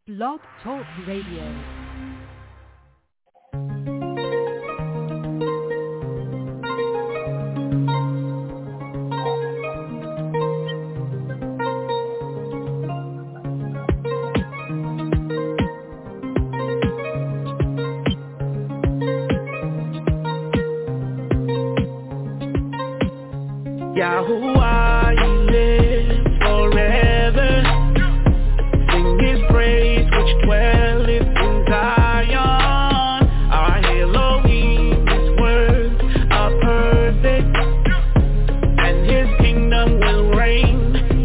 Blog Talk Radio. Yahuwah, He lives forever. Sing His praise, which dwelleth in Zion. Our Elohim, His words are perfect, and His kingdom will reign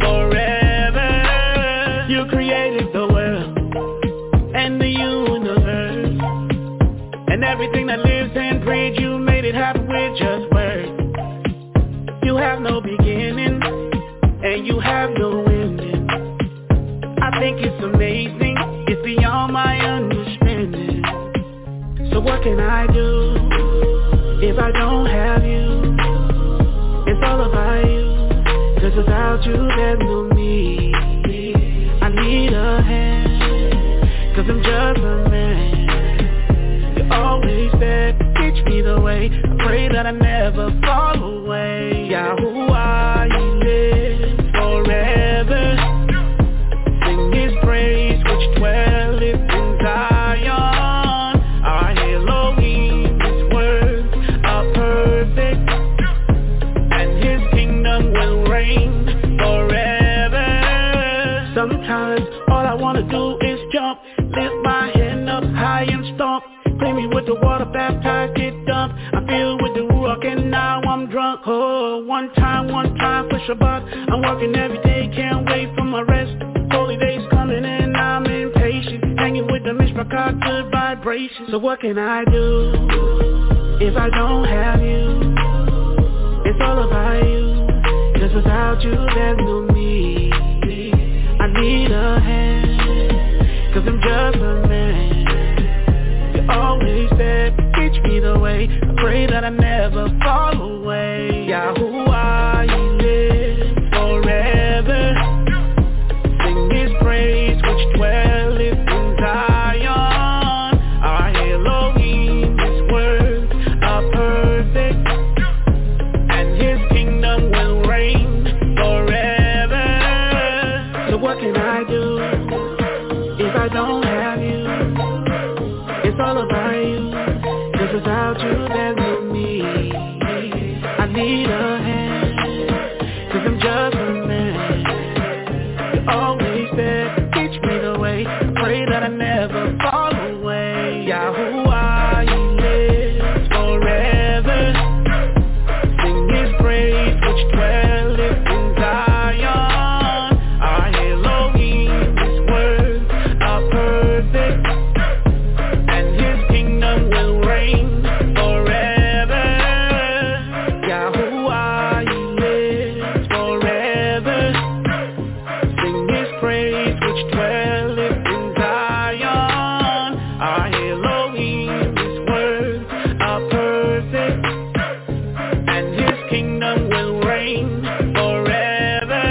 forever. You created the world and the universe, and everything that lives and breathes. You made it happen with just words. You have no beginning, and you have no ending. I think it's amazing, it's beyond my understanding. So what can I do if I don't have you? It's all about you, 'cause without you there's no me. I need a hand, 'cause I'm just a man. You always said, teach me the way. I pray that I never fall away. Yahuwah, He lives forever. Sing His praise, which dwelleth in Zion. Our Elohim, His words are perfect, and His kingdom will reign forever. Sometimes all I wanna do is jump, lift my hand up high and stomp. Clean me with the water, baptized, get dumped. I'm filled with the Ruach and now I'm drunk. Oh, one time for Shabbat. I'm working every day, can't wait for my rest. Holy days coming and I'm impatient. Hanging with the Mishpachah, good vibrations. So what can I do if I don't have you? It's all about you, 'cause without you there's no me. I need a hand, 'cause I'm just a man. Always said, teach me the way. I pray that I never fall away. Yahuwah, He lives forever. Sing His praise, which dwelleth in Zion. Our Elohim, His words are perfect, and His kingdom will reign forever. So what can I do if I don't have you? It's all about you, 'cause without you there's no me. I need a hand, 'cause I'm just a man. You always said, teach me the way. Pray that I never fall away. Yahuwah, He lives forever. Sing His praise, which dwelleth in Zion. Our Elohim, His words are perfect, will reign forever. Yahuwah, He lives forever. Sing His praise, which dwelleth in Zion. Our Elohim, His words are perfect, and His kingdom will reign forever.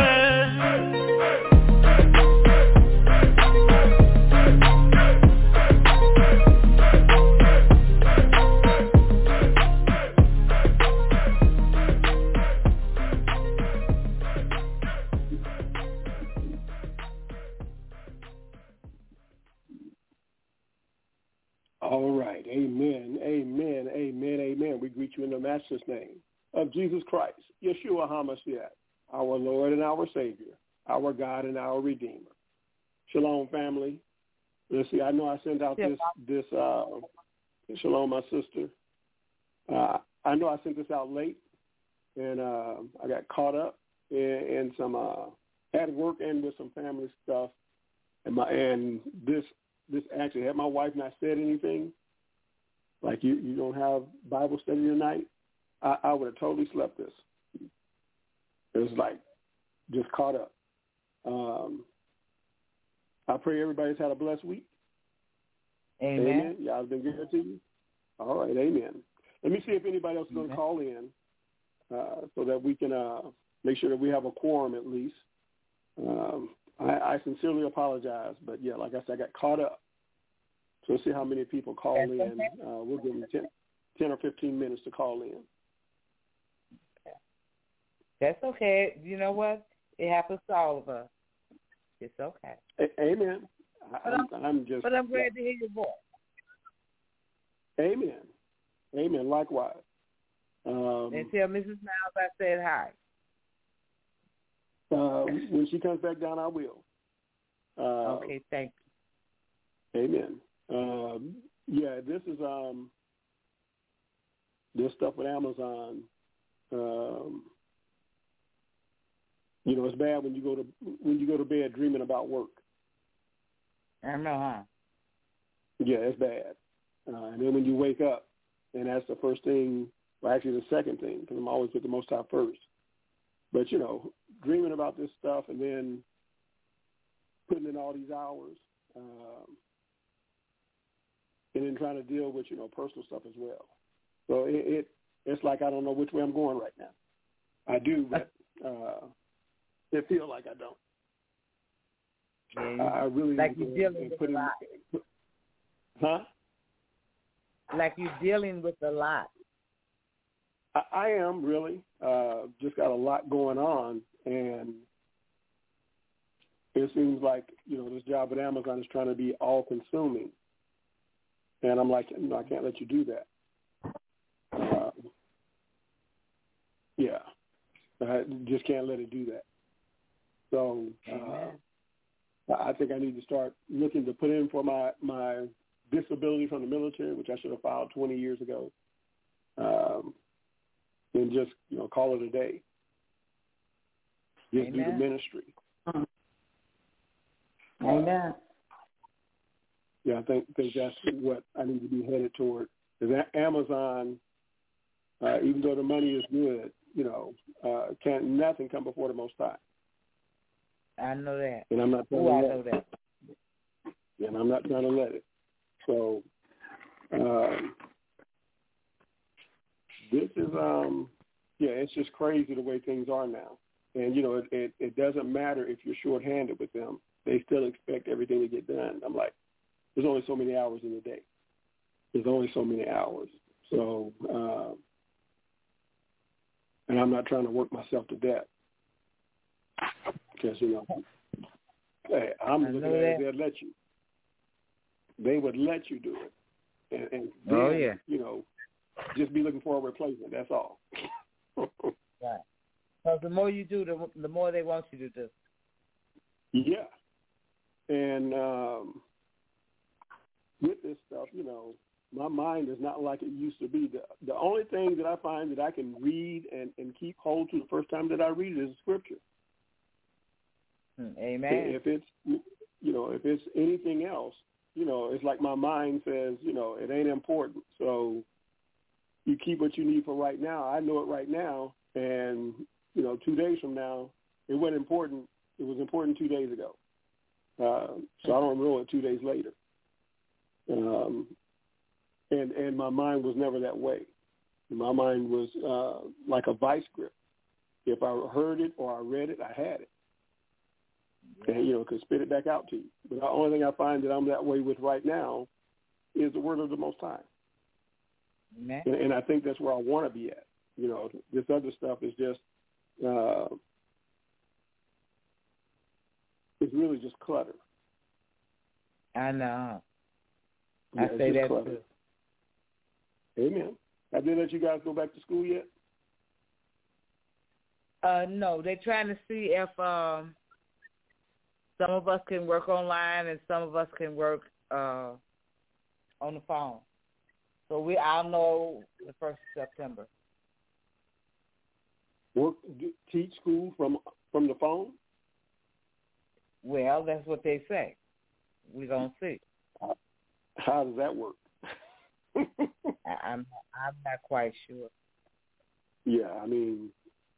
All right. Amen. Amen. Amen. Amen. We greet you in the Master's name of Jesus Christ, Yeshua HaMashiach, our Lord and our Savior, our God and our Redeemer. Shalom, family. Let's see. I know I sent out this shalom, my sister. I know I sent this out late, and I got caught up in some at work and with some family stuff, and this actually, had my wife not said anything, like you don't have Bible study tonight, I would have totally slept this. It was like just caught up. I pray everybody's had a blessed week. Amen. Amen. Y'all been good to you? All right, amen. Let me see if anybody else is going to call in so that we can make sure that we have a quorum at least. I sincerely apologize, but yeah, like I said, I got caught up. So we'll see how many people call in. Okay. We'll give them 10 or 15 minutes to call in. Okay. That's okay. You know what? It happens to all of us. It's okay. Amen. I'm glad to hear your voice. Amen. Amen. Likewise. And tell Mrs. Miles I said hi. When she comes back down, I will. Okay, thank you. Amen. Yeah, this is this stuff with Amazon. You know, it's bad when you go to bed dreaming about work. I know, huh? Yeah, it's bad. And then when you wake up, and that's the first thing, well, actually the second thing, because I'm always with the Most High first. But, you know, dreaming about this stuff and then putting in all these hours and then trying to deal with, you know, personal stuff as well. So it's like I don't know which way I'm going right now. I do, but it feels like I don't. Yeah, I really like you're dealing with a lot. Huh? Like you're dealing with a lot. I am really. Just got a lot going on, and it seems like, you know, this job at Amazon is trying to be all-consuming. And I'm like, no, I can't let you do that. Yeah. I just can't let it do that. So I think I need to start looking to put in for my disability from the military, which I should have filed 20 years ago, and just, you know, call it a day. Just do the ministry. Amen. Yeah, I think that's what I need to be headed toward. Because Amazon, even though the money is good, you know, can't nothing come before the Most High. I know that. And I'm not trying I know that. And I'm not trying to let it. So this is, it's just crazy the way things are now. And, you know, it doesn't matter if you're shorthanded with them. They still expect everything to get done. I'm like, there's only so many hours in the day. There's only so many hours. So, and I'm not trying to work myself to death. Because, you know, hey, I'm looking at it, they'd let you. They would let you do it. And then, you know, just be looking for a replacement. That's all. Right. Because the more you do, the more they want you to do. Yeah. And with this stuff, you know, my mind is not like it used to be. The only thing that I find that I can read and keep hold to the first time that I read it is Scripture. Amen. If it's, you know, if it's anything else, you know, it's like my mind says, you know, it ain't important. So you keep what you need for right now. I know it right now. And, you know, 2 days from now, it wasn't important. It was important 2 days ago. So I don't know it 2 days later. And my mind was never that way. My mind was like a vice grip. If I heard it or I read it, I had it. And, you know, could spit it back out to you. But the only thing I find that I'm that way with right now is the word of the Most High. And I think that's where I want to be at. You know, this other stuff is just, it's really just clutter. I know. Yeah, I say that clutter. Too. Amen. Have they let you guys go back to school yet? No, they're trying to see if some of us can work online and some of us can work on the phone. So I'll know the 1st of September. Teach school from the phone? Well, that's what they say. We're going to see. How does that work? I'm not quite sure. Yeah, I mean,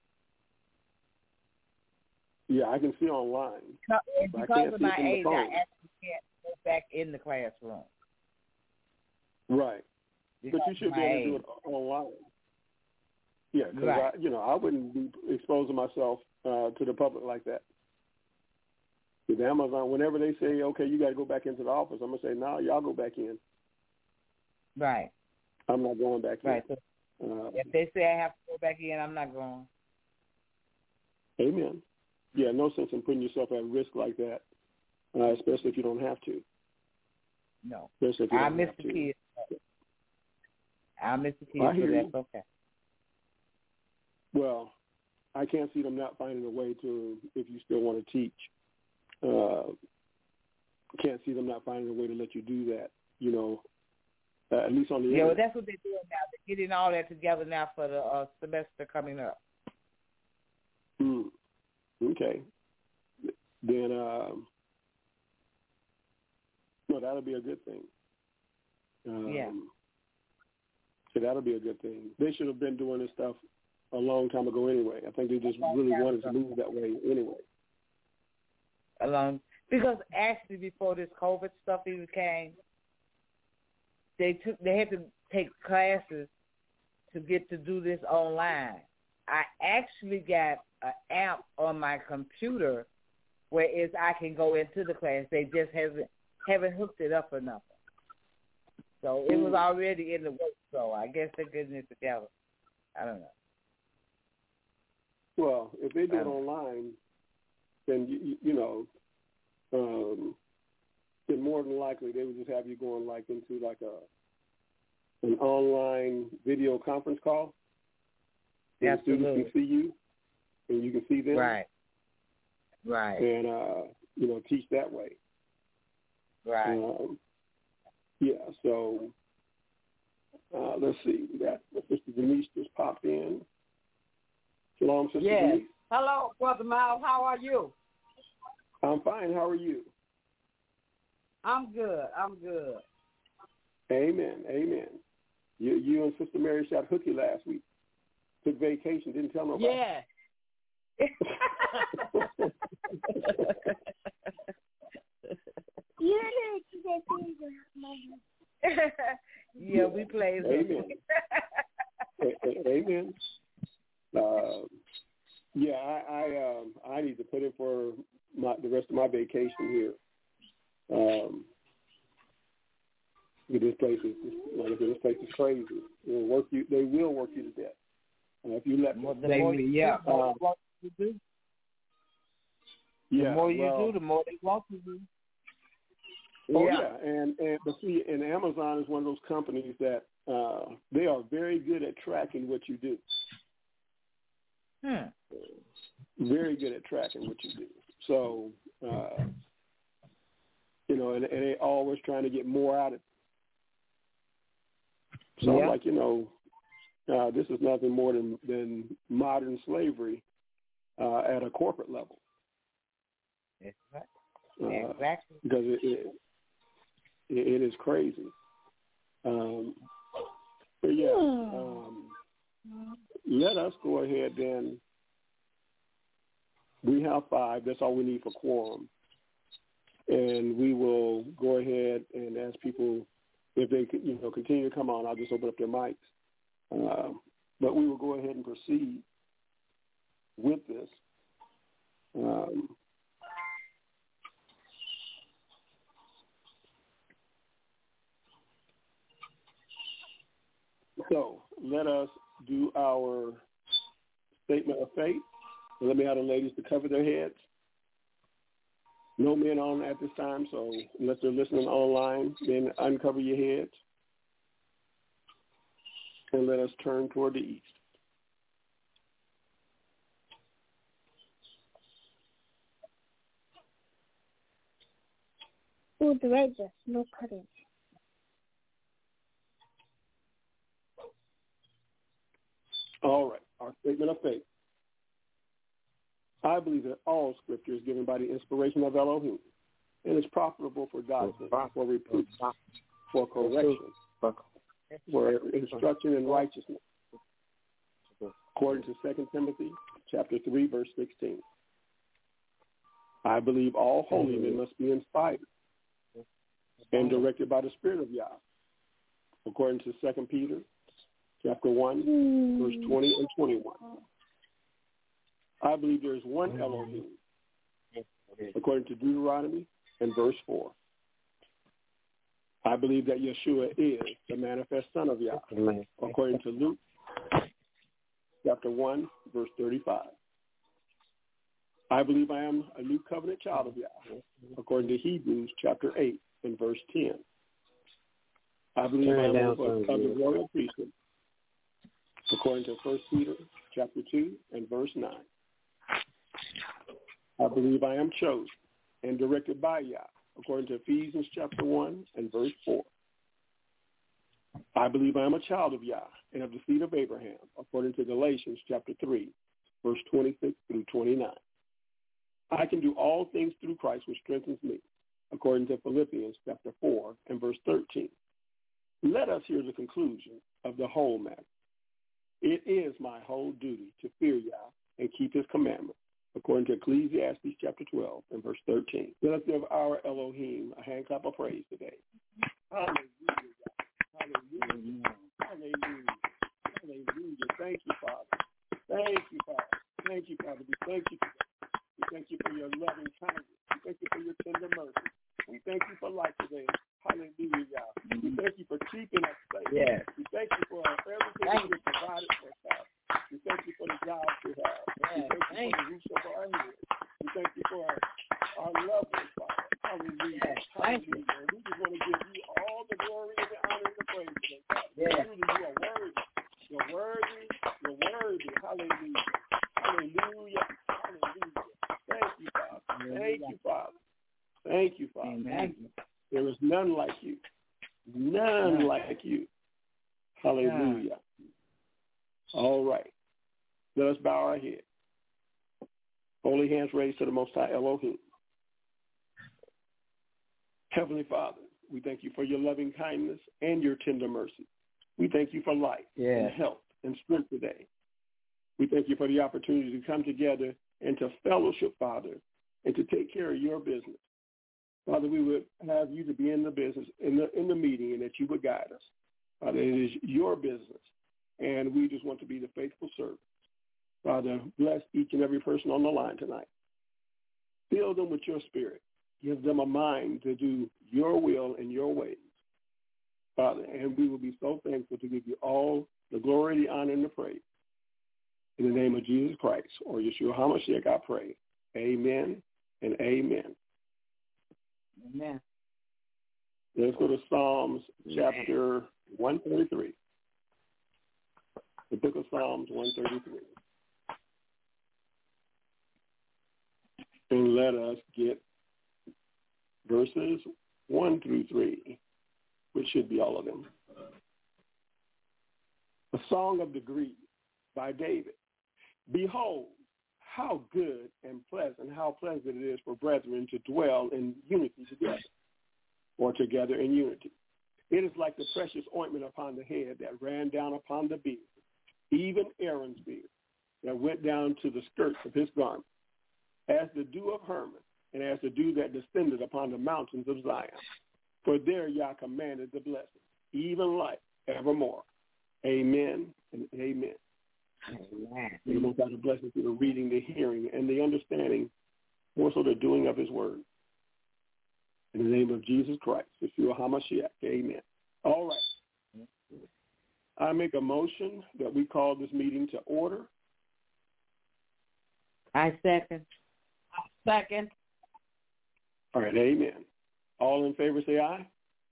yeah, I can see online. Because of my age, I actually can't go back in the classroom. Right. Because but you should be able to do it online. Yeah, because right. I wouldn't be exposing myself to the public like that. With Amazon, whenever they say, okay, you got to go back into the office, I'm going to say, no, y'all go back in. Right. I'm not going back right. in. So if they say I have to go back in, I'm not going. Amen. Yeah, no sense in putting yourself at risk like that, especially if you don't have to. No. Especially if you I don't miss have the to. kids. I miss the kids, I hear so you. that's okay. Well, I can't see them not finding a way to, if you still want to teach, can't see them not finding a way to let you do that, you know, at least on the well, internet. that's what they're doing now. They're getting all that together now for the semester coming up. Okay. Then, no, that'll be a good thing. So that'll be a good thing. They should have been doing this stuff a long time ago anyway. I think they just really wanted to move that way anyway. Because actually before this COVID stuff even came, they had to take classes to get to do this online. I actually got an app on my computer where I can go into the class. They just haven't hooked it up or nothing. So it was already in the works, so I guess they're getting it together. I don't know. Well, if they do it online, then, you know, then more than likely they would just have you going like into like an online video conference call. And the students can see you and you can see them. Right. Right. And, you know, teach that way. Right. Yeah, so let's see. We got Sister Denise just popped in. Shalom, Sister Denise. Hello, Brother Miles. How are you? I'm fine. How are you? I'm good. Amen. Amen. You and Sister Mary shot hooky last week. Took vacation, didn't tell nobody. Yeah. Yeah, we played. Amen. Amen. Yeah, I need to put in for the rest of my vacation here. This place is, like I said, this place is crazy. They will work you to death if you let them. The more you do, the more you do, the more they want to do. Oh yeah, but see, and Amazon is one of those companies that they are very good at tracking what you do. Very good at tracking what you do. So, you know, and they're always trying to get more out of it. So I'm like, you know, this is nothing more than modern slavery at a corporate level. Exactly. Because it is crazy. But let us go ahead then. We have 5. That's all we need for quorum. And we will go ahead and ask people if they continue to come on. I'll just open up their mics. But we will go ahead and proceed with this. So let us do our statement of faith. Let me have the ladies to cover their heads. No men on at this time, so unless they're listening online, then uncover your heads. And let us turn toward the east. Oh, the right just no cutting. All right, our statement of faith. I believe that all Scripture is given by the inspiration of Elohim and is profitable for doctrine, for reproof, for correction, for instruction in righteousness, according to 2 Timothy chapter 3, verse 16. I believe all holy men must be inspired and directed by the Spirit of Yah, according to 2 Peter chapter 1, verse 20 and 21. I believe there is one Elohim, according to Deuteronomy and verse 4. I believe that Yeshua is the manifest Son of Yah, according to Luke chapter 1, verse 35. I believe I am a new covenant child of Yah, according to Hebrews chapter 8 and verse 10. I believe I am of the royal priesthood, according to 1 Peter chapter 2 and verse 9. I believe I am chosen and directed by Yah, according to Ephesians chapter 1 and verse 4. I believe I am a child of Yah and of the seed of Abraham, according to Galatians chapter 3, verse 26 through 29. I can do all things through Christ, which strengthens me, according to Philippians chapter 4 and verse 13. Let us hear the conclusion of the whole matter. It is my whole duty to fear Yah and keep his commandments, according to Ecclesiastes chapter 12 and verse 13. Let us give our Elohim a hand clap of praise today. Hallelujah. Hallelujah. Hallelujah. Hallelujah. Thank you, Father. Thank you, Father. Thank you, Father. We thank you for that. We thank you for your loving kindness. We thank you for your tender mercy. We thank you for life today. Hallelujah, Yah. We thank you for keeping us safe. Yes. We thank you for everything that you provided for us, God. We thank you for the jobs we have. Yes. We thank you for the roof over our head. We thank you for our loved ones, Father. Hallelujah. Yes. Thank you. Hallelujah. We just want to give you all the glory and the honor and the praise today, God. Yes. Truly, you are worthy. You're worthy. You're worthy. Hallelujah. Hallelujah. Hallelujah. Thank you, Father. Thank you, Father. Thank you, Father. Thank you. There is none like you. None like you. Hallelujah. All right. Let us bow our head. Holy hands raised to the Most High Elohim. Heavenly Father, we thank you for your loving kindness and your tender mercy. We thank you for life and health and strength today. We thank you for the opportunity to come together and to fellowship, Father, and to take care of your business. Father, we would have you to be in the business, in the meeting, and that you would guide us. Father, it is your business, and we just want to be the faithful servants. Father, bless each and every person on the line tonight. Fill them with your spirit. Give them a mind to do your will and your ways. Father, and we will be so thankful to give you all the glory, the honor, and the praise. In the name of Jesus Christ, or Yeshua HaMashiach, I pray. Amen and amen. Amen. Let's go to Psalms chapter 133. The book of Psalms 133. And let us get verses 1 through 3, which should be all of them. A Song of the Grief by David. Behold, how good and pleasant, how pleasant it is for brethren to dwell in unity together, or together in unity. It is like the precious ointment upon the head that ran down upon the beard, even Aaron's beard, that went down to the skirts of his garment, as the dew of Hermon, and as the dew that descended upon the mountains of Zion. For there Yah commanded the blessing, even life evermore. Amen and amen. Amen. We want God to bless us through the reading, the hearing, and the understanding, more so the doing of his word. In the name of Jesus Christ, Yeshua HaMashiach, amen. All right. I make a motion that we call this meeting to order. I second. Second. All right, amen. All in favor say aye.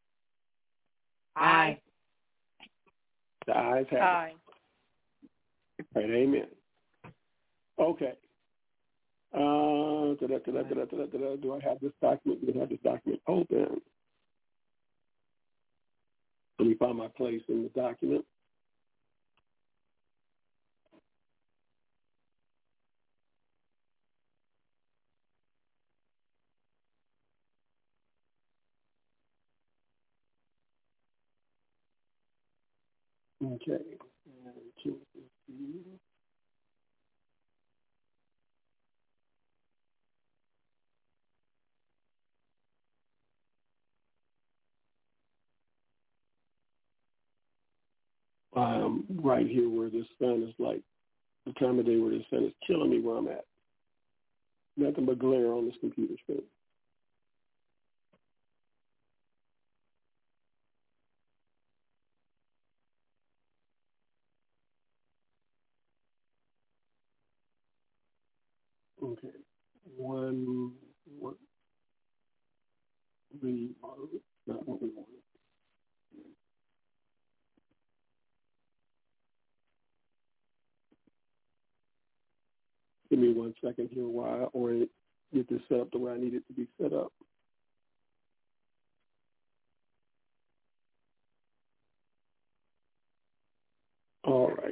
Aye. The ayes have it. Aye. All right, amen. Okay. Do I have this document? Do I have this document open? Let me find my place in the document. Okay. Right here where the sun is like the time of day where the sun is killing me where I'm at. Nothing but glare on this computer screen. Okay. One, not what we wanted. Give me 1 second here while I get this set up the way I need it to be set up. All right.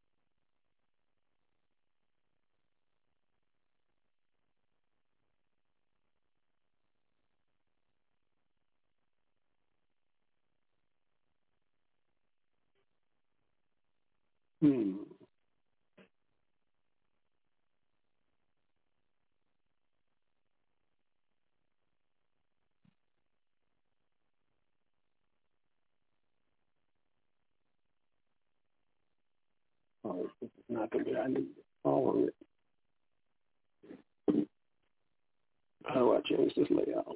Oh, this is not the way I need it. Follow it. How do I change this layout?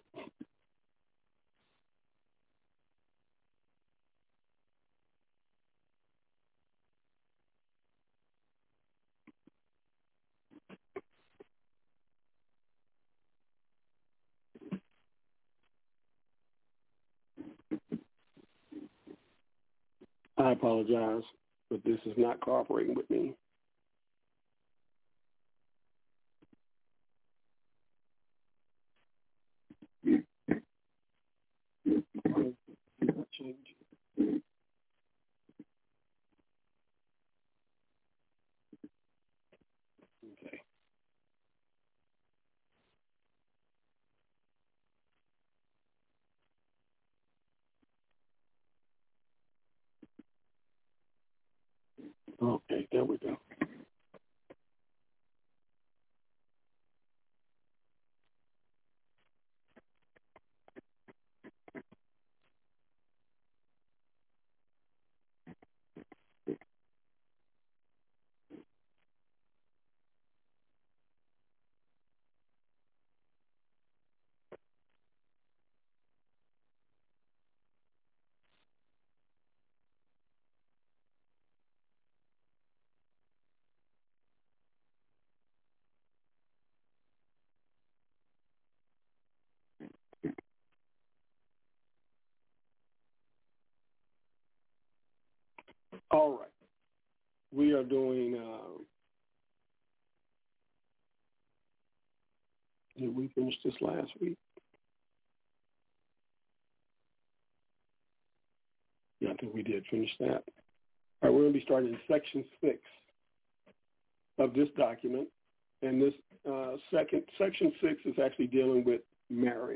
I apologize, but this is not cooperating with me. Change it. Okay. Okay, there we go. All right. We are doing, did we finish this last week? Yeah, I think we did finish that. All right, we're going to be starting in section 6 of this document. And this section 6 is actually dealing with marriage.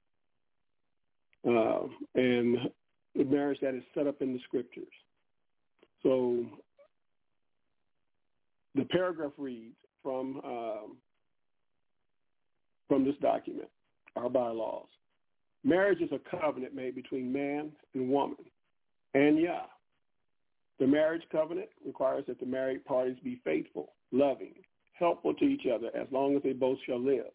And the marriage that is set up in the scriptures. So the paragraph reads from this document, our bylaws. Marriage is a covenant made between man and woman and Yah. The marriage covenant requires that the married parties be faithful, loving, helpful to each other as long as they both shall live.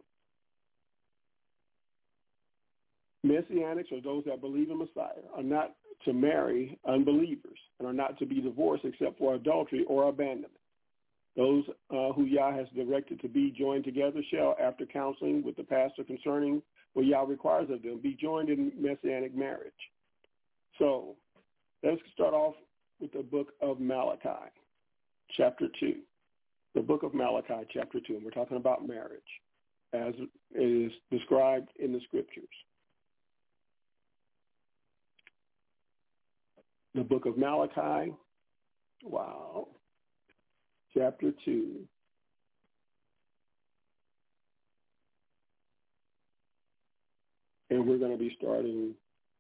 Messianics, or those that believe in Messiah, are not to marry unbelievers and are not to be divorced except for adultery or abandonment. Those who Yah has directed to be joined together shall, after counseling with the pastor concerning what Yah requires of them, be joined in Messianic marriage. So let's start off with the book of Malachi, chapter 2. The book of Malachi, chapter 2, and we're talking about marriage as it is described in the scriptures. The book of Malachi, chapter 2. And we're going to be starting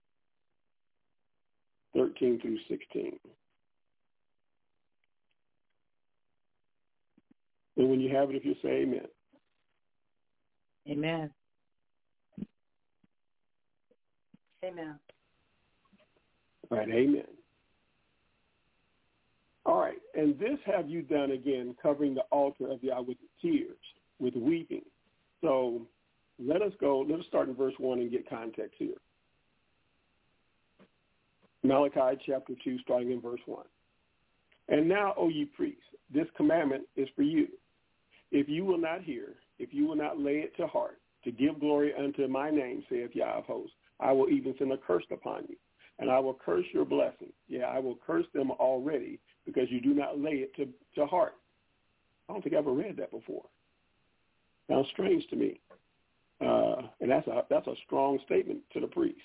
13 through 16. And when you have it, if you say amen. Amen. Amen. All right, amen. All right, and this have you done again, covering the altar of Yah with tears, with weeping, So let us start in verse 1 and get context here. Malachi chapter 2, starting in verse 1. And now, O ye priests, this commandment is for you. If you will not hear, if you will not lay it to heart, to give glory unto my name, saith Yah of hosts, I will even send a curse upon you, and I will curse your blessing. Yeah, I will curse them already, because you do not lay it to heart. I don't think I've ever read that before. Sounds strange to me. And that's a strong statement to the priest.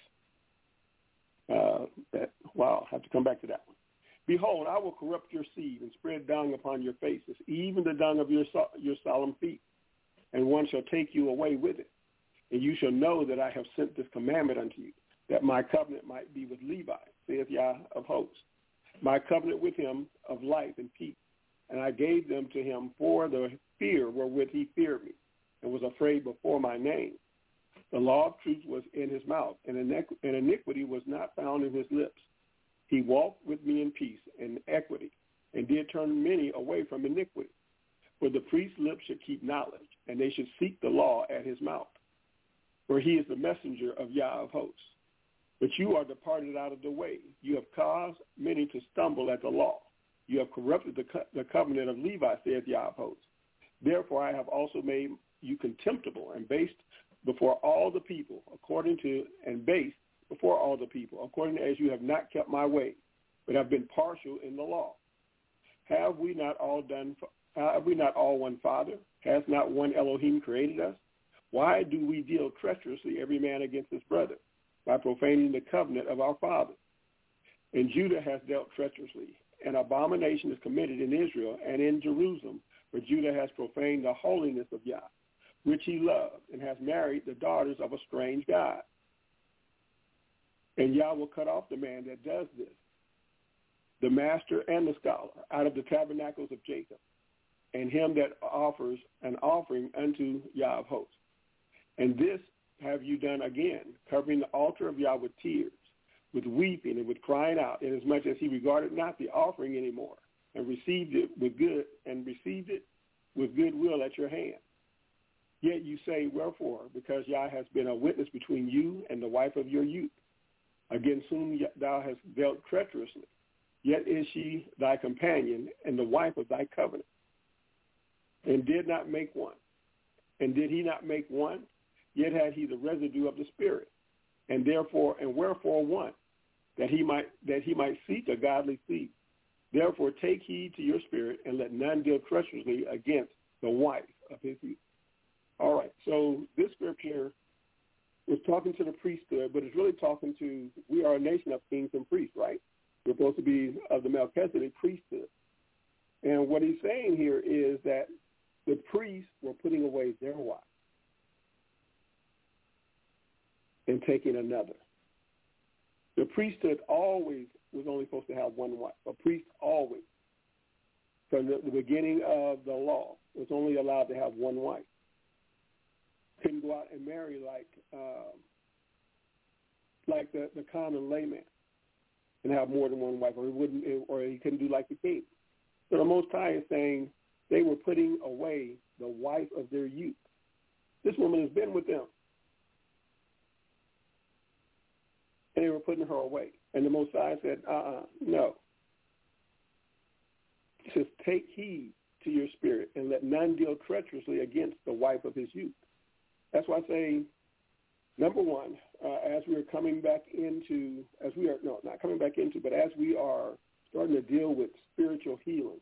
I'll have to come back to that one. Behold, I will corrupt your seed and spread dung upon your faces, even the dung of your solemn feet, and one shall take you away with it. And you shall know that I have sent this commandment unto you, that my covenant might be with Levi, saith Yah of hosts, my covenant with him of life and peace. And I gave them to him for the fear wherewith he feared me, and was afraid before my name. The law of truth was in his mouth, and iniquity was not found in his lips. He walked with me in peace and equity, and did turn many away from iniquity. For the priest's lips should keep knowledge, and they should seek the law at his mouth. For he is the messenger of Yah of hosts. But you are departed out of the way. You have caused many to stumble at the law. You have corrupted the covenant of Levi, saith Yah of hosts. Therefore I have also made you contemptible and based before all the people, according as you have not kept my way, but have been partial in the law. Have we not all one Father? Has not one Elohim created us? Why do we deal treacherously every man against his brother, by profaning the covenant of our fathers? And Judah has dealt treacherously. An abomination is committed in Israel and in Jerusalem, for Judah has profaned the holiness of Yah, which he loved, and has married the daughters of a strange god. And Yah will cut off the man that does this, the master and the scholar, out of the tabernacles of Jacob, and him that offers an offering unto Yah of hosts. And this have you done again, covering the altar of Yah with tears, with weeping and with crying out, inasmuch as he regarded not the offering anymore, and received it with goodwill at your hand. Yet you say, wherefore? Because Yah has been a witness between you and the wife of your youth, against whom thou hast dealt treacherously. Yet is she thy companion and the wife of thy covenant, and did not make one. And did he not make one? Yet had he the residue of the Spirit, and wherefore one, that he might seek a godly seed. Therefore take heed to your spirit, and let none deal treacherously against the wife of his youth. All right, so this scripture is talking to the priesthood, but it's really talking to, we are a nation of kings and priests, right? We're supposed to be of the Melchizedek priesthood. And what he's saying here is that the priests were putting away their wives and taking another. The priesthood always was only supposed to have one wife. A priest always, from the beginning of the law, was only allowed to have one wife. Couldn't go out and marry like the common layman and have more than one wife, or he couldn't do like the king. So the Most High is saying they were putting away the wife of their youth. This woman has been with them, and they were putting her away. And the Most High said, no. He says, take heed to your spirit, and let none deal treacherously against the wife of his youth. That's why I say, number one, as we are starting to deal with spiritual healing,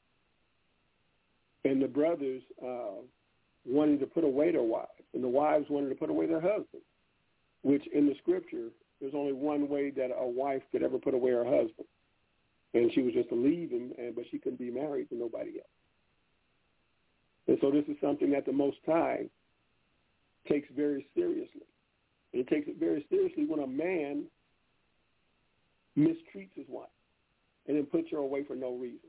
and the brothers wanting to put away their wives, and the wives wanting to put away their husbands, which in the scripture, there's only one way that a wife could ever put away her husband, and she was just to leave him, but she couldn't be married to nobody else. And so this is something that the Most High takes very seriously. And it takes it very seriously when a man mistreats his wife and then puts her away for no reason,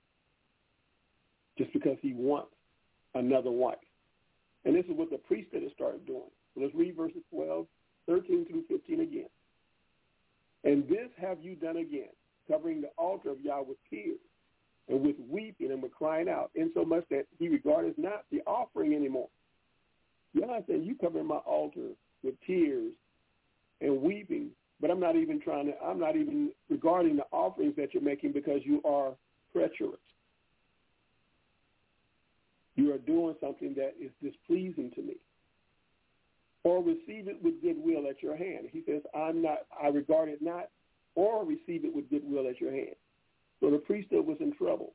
just because he wants another wife. And this is what the priesthood has started doing. So let's read verses 12, 13 through 15 again. And this have you done again, covering the altar of Yah with tears, and with weeping and with crying out, insomuch that he regardeth not the offering anymore, Yah said, you cover my altar with tears and weeping, but I'm not even regarding the offerings that you're making because you are treacherous. You are doing something that is displeasing to me. Or receive it with goodwill at your hand. He says, I regard it not, or receive it with goodwill at your hand. So the priesthood was in trouble.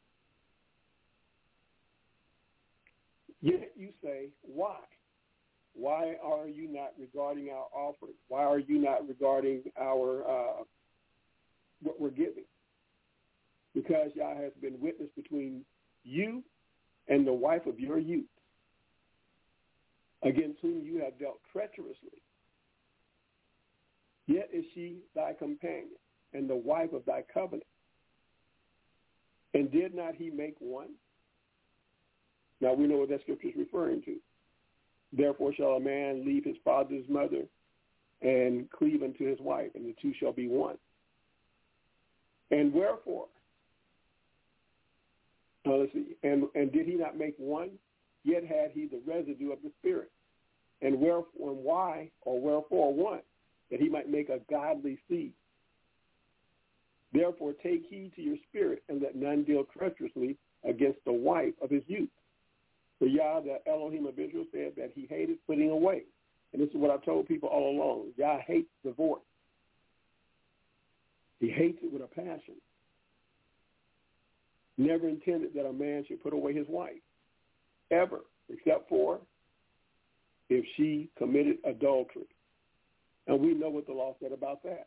Yet you say, why? Why are you not regarding our offering? Why are you not regarding our what we're giving? Because Yah has been witness between you and the wife of your youth, against whom you have dealt treacherously. Yet is she thy companion and the wife of thy covenant. And did not he make one? Now we know what that scripture is referring to. Therefore shall a man leave his father and his mother and cleave unto his wife, and the two shall be one. And wherefore? Let's see. And did he not make one? Yet had he the residue of the Spirit. And wherefore, and why, or wherefore one? That he might make a godly seed. Therefore take heed to your spirit, and let none deal treacherously against the wife of his youth. For Yah, the Elohim of Israel, said that he hated putting away. And this is what I've told people all along. Yah hates divorce. He hates it with a passion. Never intended that a man should put away his wife, ever, except for if she committed adultery. And we know what the law said about that.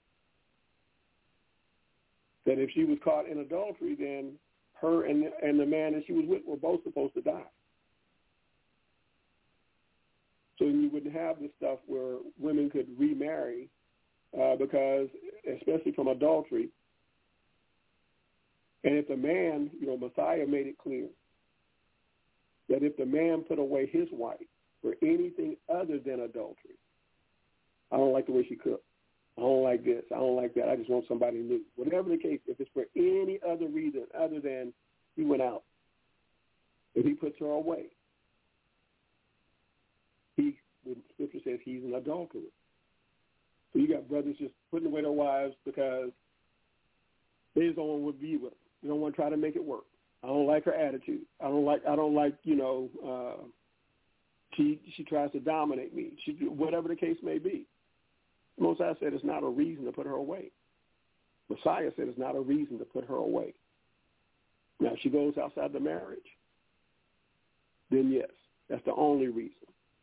That if she was caught in adultery, then her and the man that she was with were both supposed to die. So you wouldn't have this stuff where women could remarry because, especially from adultery, and if the man, Messiah made it clear that if the man put away his wife for anything other than adultery, I don't like the way she cooked, I don't like this, I don't like that, I just want somebody new. Whatever the case, if it's for any other reason other than he went out, if he puts her away, the scripture says he's an adulterer. So you got brothers just putting away their wives because they just don't want to be with them. They don't want to try to make it work. I don't like her attitude. I don't like she tries to dominate me. Whatever the case may be. Mosiah said it's not a reason to put her away. Messiah said it's not a reason to put her away. Now, if she goes outside the marriage, then yes, that's the only reason.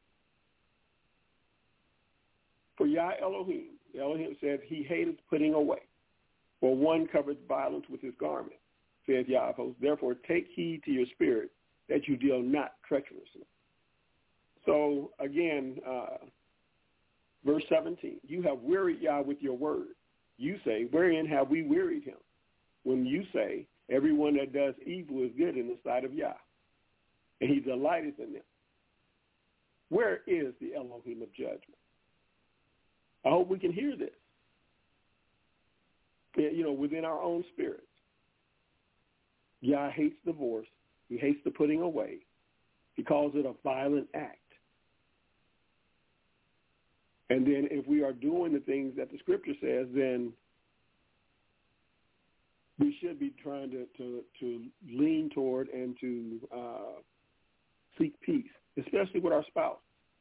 For Yah Elohim said he hated putting away, for one covers violence with his garment, says Yah of hosts. Therefore take heed to your spirit that you deal not treacherously. So again, verse 17, you have wearied Yah with your word. You say, wherein have we wearied him? When you say, everyone that does evil is good in the sight of Yah, and he delighteth in them. Where is the Elohim of judgment? I hope we can hear this, within our own spirits. Yah hates divorce. He hates the putting away. He calls it a violent act. And then if we are doing the things that the scripture says, then we should be trying to lean toward and to seek peace, especially with our spouse.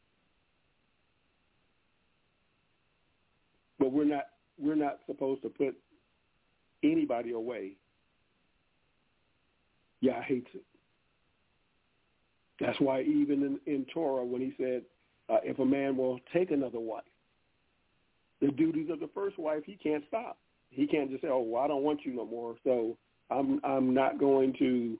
But we're not supposed to put anybody away. Yah hates it. That's why even in Torah, when he said, if a man will take another wife, the duties of the first wife, he can't stop. He can't just say, oh, well, I don't want you no more, so I'm not going to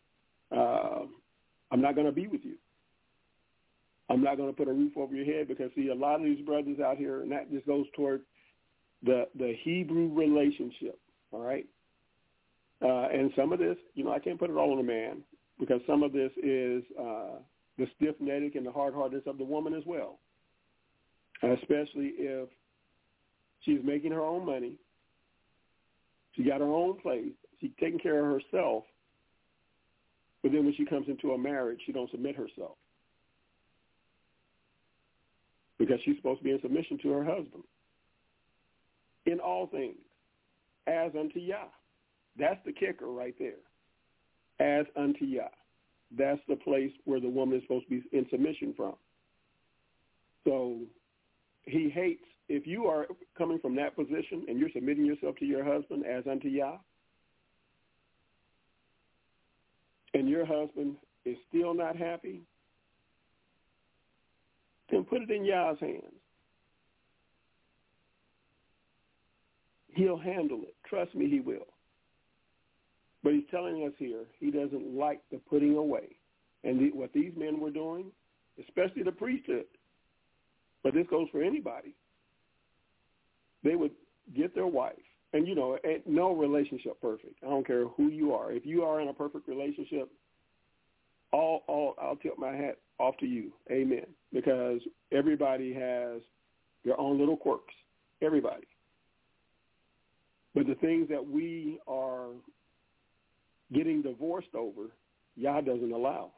be with you. I'm not going to put a roof over your head, because, see, a lot of these brothers out here, and that just goes toward the Hebrew relationship, all right? And some of this, I can't put it all on the man, because some of this is the stiff-necked and the hard-heartedness of the woman as well, especially if she's making her own money, she got her own place, she's taking care of herself, but then when she comes into a marriage, she don't submit herself. because she's supposed to be in submission to her husband in all things, as unto Yah. That's the kicker right there. As unto Yah. That's the place where the woman is supposed to be in submission from. So he hates, if you are coming from that position and you're submitting yourself to your husband as unto Yah, and your husband is still not happy, then put it in Yah's hands. He'll handle it. Trust me, he will. But he's telling us here he doesn't like the putting away. And what these men were doing, especially the priesthood, but this goes for anybody, they would get their wife. And, no relationship perfect. I don't care who you are. If you are in a perfect relationship, I'll tip my hat off to you. Amen. Because everybody has their own little quirks. Everybody. But the things that we are getting divorced over, Yah doesn't allow.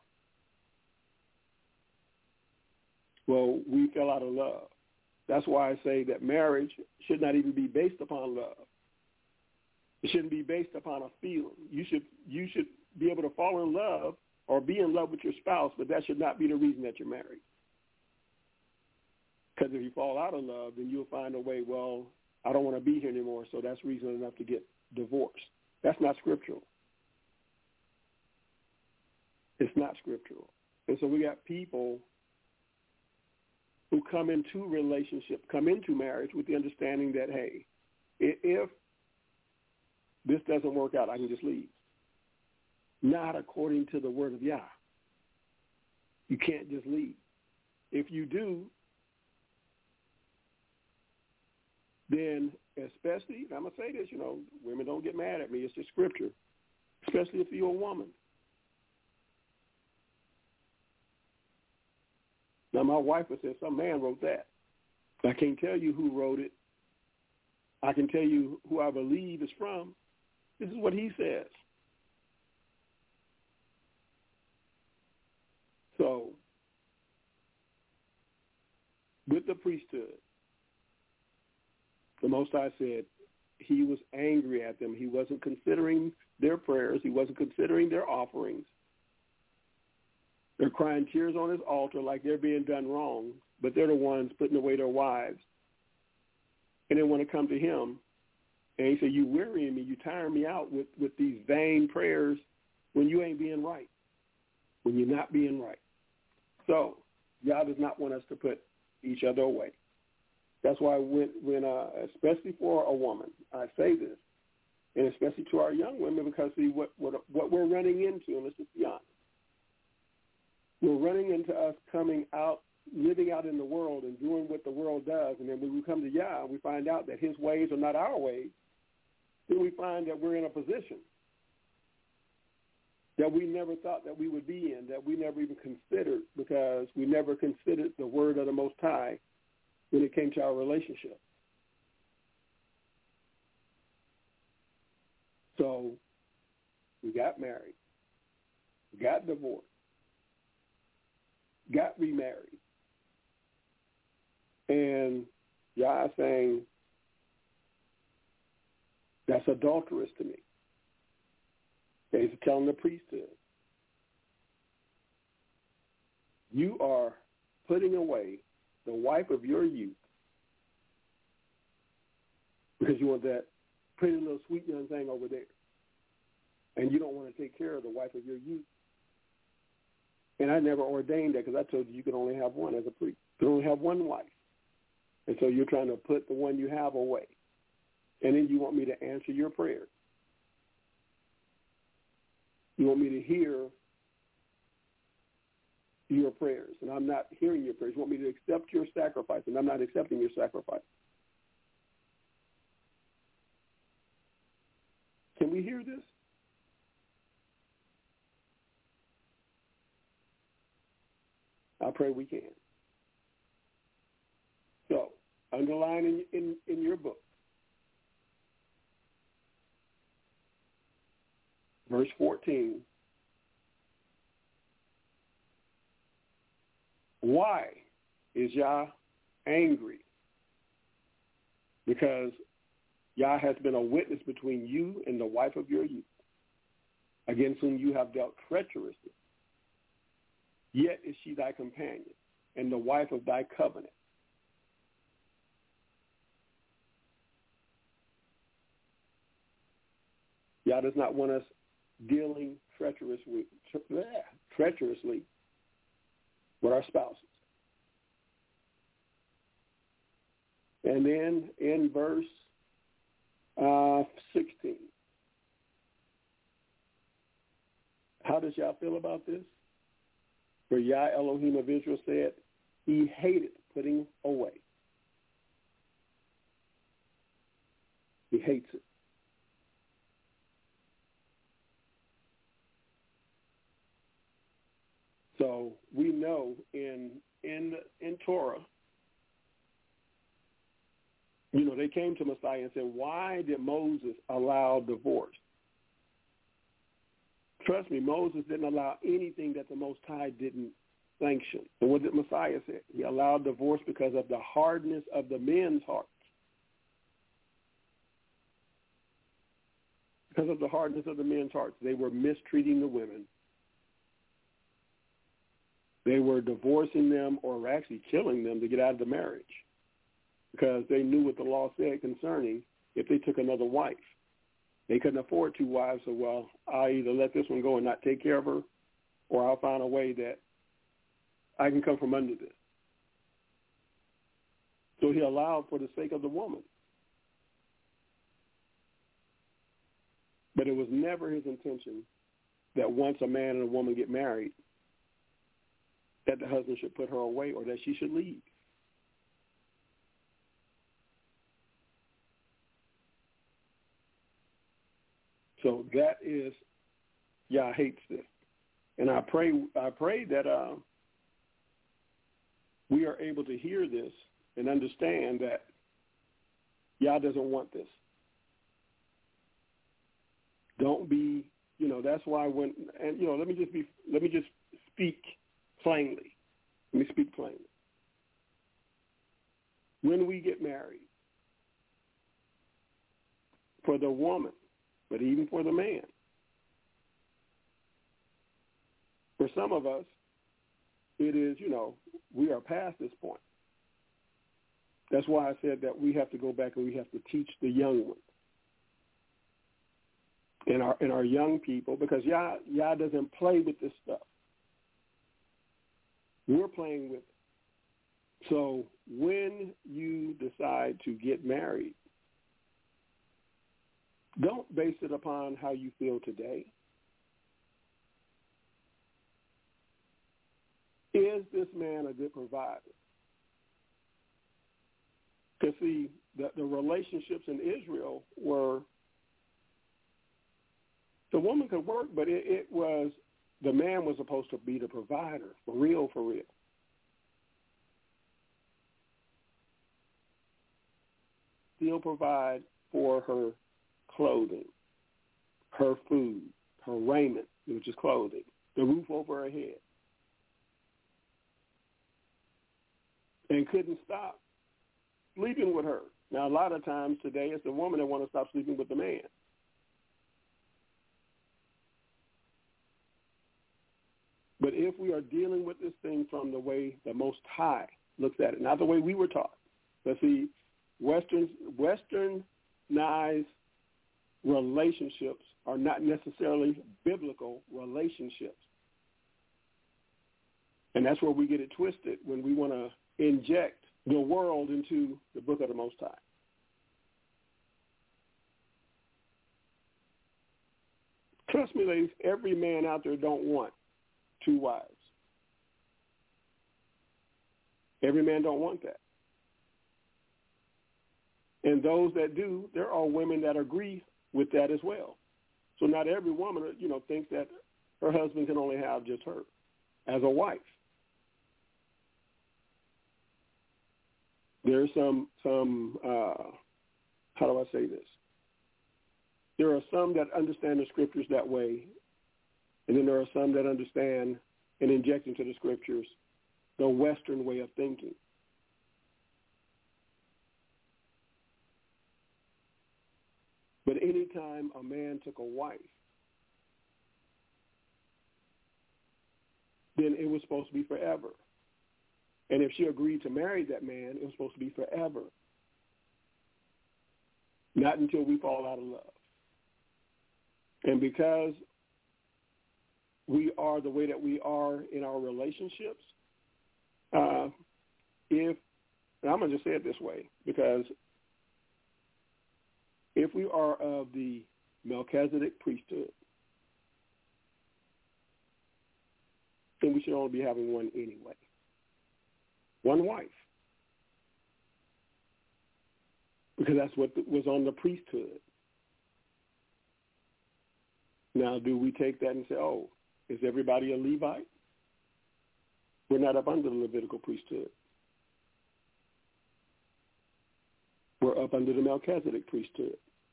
Well, we fell out of love. That's why I say that marriage should not even be based upon love. It shouldn't be based upon a feeling. You should be able to fall in love or be in love with your spouse, but that should not be the reason that you're married. Because if you fall out of love, then you'll find a way, well, I don't want to be here anymore, so that's reason enough to get divorced. That's not scriptural. It's not scriptural. And so we got people who come into marriage with the understanding that, hey, if this doesn't work out, I can just leave. Not according to the word of Yah. You can't just leave. If you do, then especially, I'm going to say this, women don't get mad at me. It's just scripture, especially if you're a woman. Now, my wife would say, some man wrote that. I can't tell you who wrote it. I can tell you who I believe it's from. This is what he says. So, with the priesthood, the Most High said he was angry at them. He wasn't considering their prayers. He wasn't considering their offerings. They're crying tears on his altar like they're being done wrong, but they're the ones putting away their wives. And they want to come to him, and he said, you wearying me, you tiring me out with these vain prayers when you ain't being right, when you're not being right. So Yah does not want us to put each other away. That's why when especially for a woman, I say this, and especially to our young women, because see what we're running into, and let's just be honest, we're running into us coming out, living out in the world and doing what the world does, and then when we come to Yah, we find out that his ways are not our ways, then we find that we're in a position that we never thought that we would be in, that we never even considered, because we never considered the word of the Most High when it came to our relationship. So we got married, got divorced, got remarried, and Yah is saying that's adulterous to me. He's telling the priesthood, you are putting away the wife of your youth because you want that pretty little sweet young thing over there, and you don't want to take care of the wife of your youth. And I never ordained that, because I told you could only have one as a priest. You can only have one wife. And so you're trying to put the one you have away. And then you want me to answer your prayers. You want me to hear your prayers, and I'm not hearing your prayers. You want me to accept your sacrifice, and I'm not accepting your sacrifice. Can we hear this? I pray we can. So, underline in your book, verse 14. Why is Yah angry because Yah has been a witness between you and the wife of your youth, against whom you have dealt treacherously. Yet is she thy companion and the wife of thy covenant. Yah does not want us dealing treacherously with our spouses. And then in verse 16, how does Yah feel about this? For Yah Elohim of Israel said, he hated putting away. He hates it. So we know in Torah, you know, they came to Messiah and said, why did Moses allow divorce? Trust me, Moses didn't allow anything that the Most High didn't sanction. And what did Messiah say? He allowed divorce because of the hardness of the men's hearts. Because of the hardness of the men's hearts. They were mistreating the women. They were divorcing them or actually killing them to get out of the marriage because they knew what the law said concerning if they took another wife. They couldn't afford two wives, so, well, I'll either let this one go and not take care of her, or I'll find a way that I can come from under this. So he allowed for the sake of the woman. But it was never his intention that once a man and a woman get married, that the husband should put her away or that she should leave. So that is, Yah hates this. And I pray that we are able to hear this and understand that Yah doesn't want this. Don't be, you know, that's why when, and, you know, let me just speak plainly. Let me speak plainly. When we get married, for the woman, but even for the man, for some of us, it is, you know, we are past this point. That's why I said that we have to go back and we have to teach the young ones and our young people, because Yah doesn't play with this stuff. We're playing with it. So when you decide to get married, don't base it upon how you feel today. Is this man a good provider? Because, see, the relationships in Israel were, the woman could work, but it was, the man was supposed to be the provider, for real, for real. Still provide for her clothing, her food, her raiment, which is clothing, the roof over her head. And couldn't stop sleeping with her. Now, a lot of times today, it's the woman that wants to stop sleeping with the man. But if we are dealing with this thing from the way the Most High looks at it, not the way we were taught. But see, Westernized relationships are not necessarily biblical relationships. And that's where we get it twisted when we want to inject the world into the book of the Most High. Trust me, ladies, every man out there don't want two wives. Every man don't want that. And those that do, there are women that agree with that as well. So not every woman, you know, thinks that her husband can only have just her as a wife. There's some how do I say this? There are some that understand the scriptures that way, and then there are some that understand and inject into the scriptures the Western way of thinking. But anytime a man took a wife, then it was supposed to be forever. And if she agreed to marry that man, it was supposed to be forever. Not until we fall out of love. And because we are the way that we are in our relationships, and I'm going to just say it this way, because if we are of the Melchizedek priesthood, then we should only be having one anyway. One wife. Because that's what was on the priesthood. Now, do we take that and say, oh, is everybody a Levite? We're not up under the Levitical priesthood. We're up under the Melchizedek priesthood.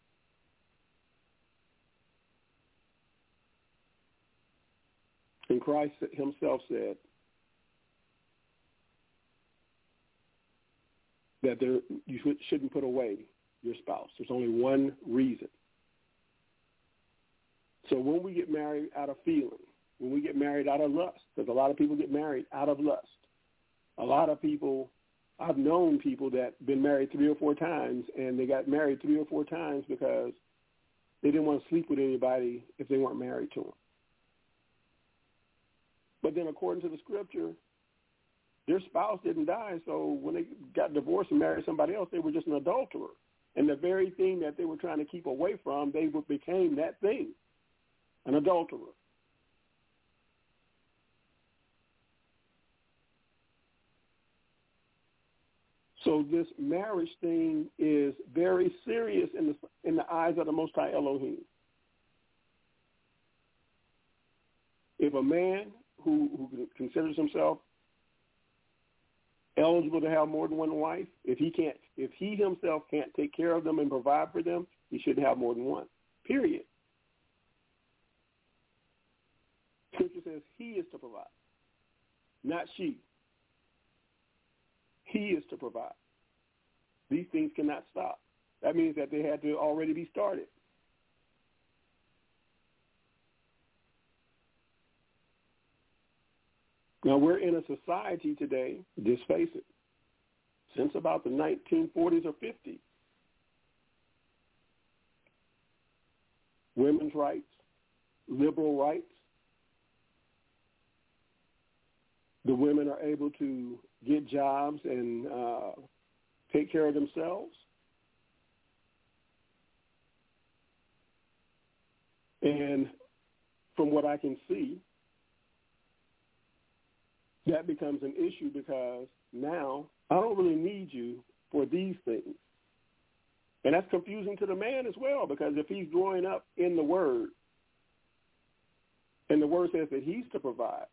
And Christ himself said that you shouldn't put away your spouse. There's only one reason. So when we get married out of feeling, when we get married out of lust, because a lot of people get married out of lust. A lot of people, I've known people that been married 3 or 4 times, and they got married 3 or 4 times because they didn't want to sleep with anybody if they weren't married to them. But then according to the scripture, their spouse didn't die, so when they got divorced and married somebody else, they were just an adulterer. And the very thing that they were trying to keep away from, they became that thing, an adulterer. So this marriage thing is very serious in the eyes of the Most High Elohim. If a man who considers himself eligible to have more than one wife, if he himself can't take care of them and provide for them, he shouldn't have more than one. Period. Scripture says he is to provide, not she. He is to provide. These things cannot stop. That means that they had to already be started. Now, we're in a society today, just face it, since about the 1940s or 50s, women's rights, liberal rights, the women are able to get jobs and take care of themselves. And from what I can see, that becomes an issue because now I don't really need you for these things. And that's confusing to the man as well, because if he's growing up in the Word, and the Word says that he's to provide,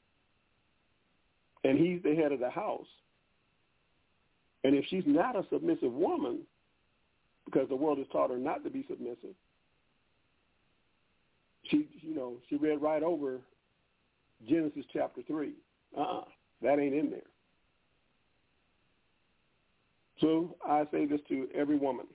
and he's the head of the house, and if she's not a submissive woman, because the world has taught her not to be submissive, she read right over Genesis chapter 3. That ain't in there. So I say this to every woman.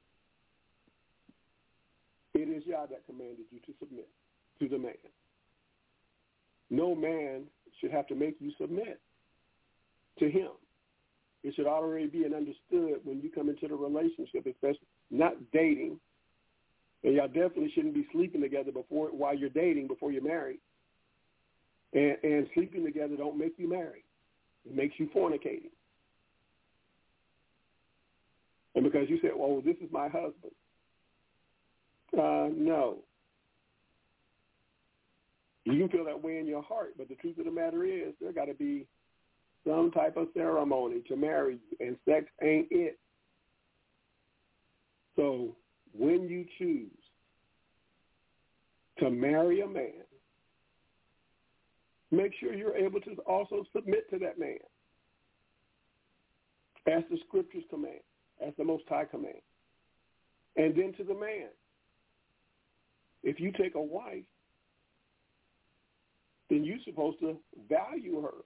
It is Yah that commanded you to submit to the man. No man should have to make you submit to him. It should already be understood when you come into the relationship, especially not dating. And y'all definitely shouldn't be sleeping together while you're dating before you're married. And sleeping together don't make you married. It makes you fornicating. And because you said, well, this is my husband. No. You can feel that way in your heart, but the truth of the matter is there got to be some type of ceremony to marry you, and sex ain't it. So when you choose to marry a man, make sure you're able to also submit to that man as the scriptures command, as the Most High command. And then to the man. If you take a wife, then you're supposed to value her.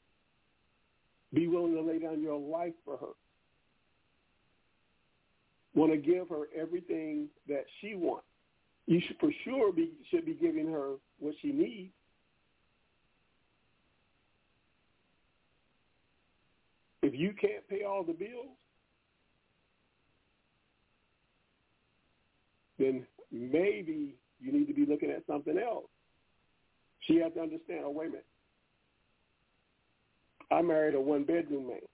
Be willing to lay down your life for her. want to give her everything that she wants. You should for sure should be giving her what she needs. If you can't pay all the bills, then maybe you need to be looking at something else. She has to understand, oh, wait a minute. I married a one-bedroom man.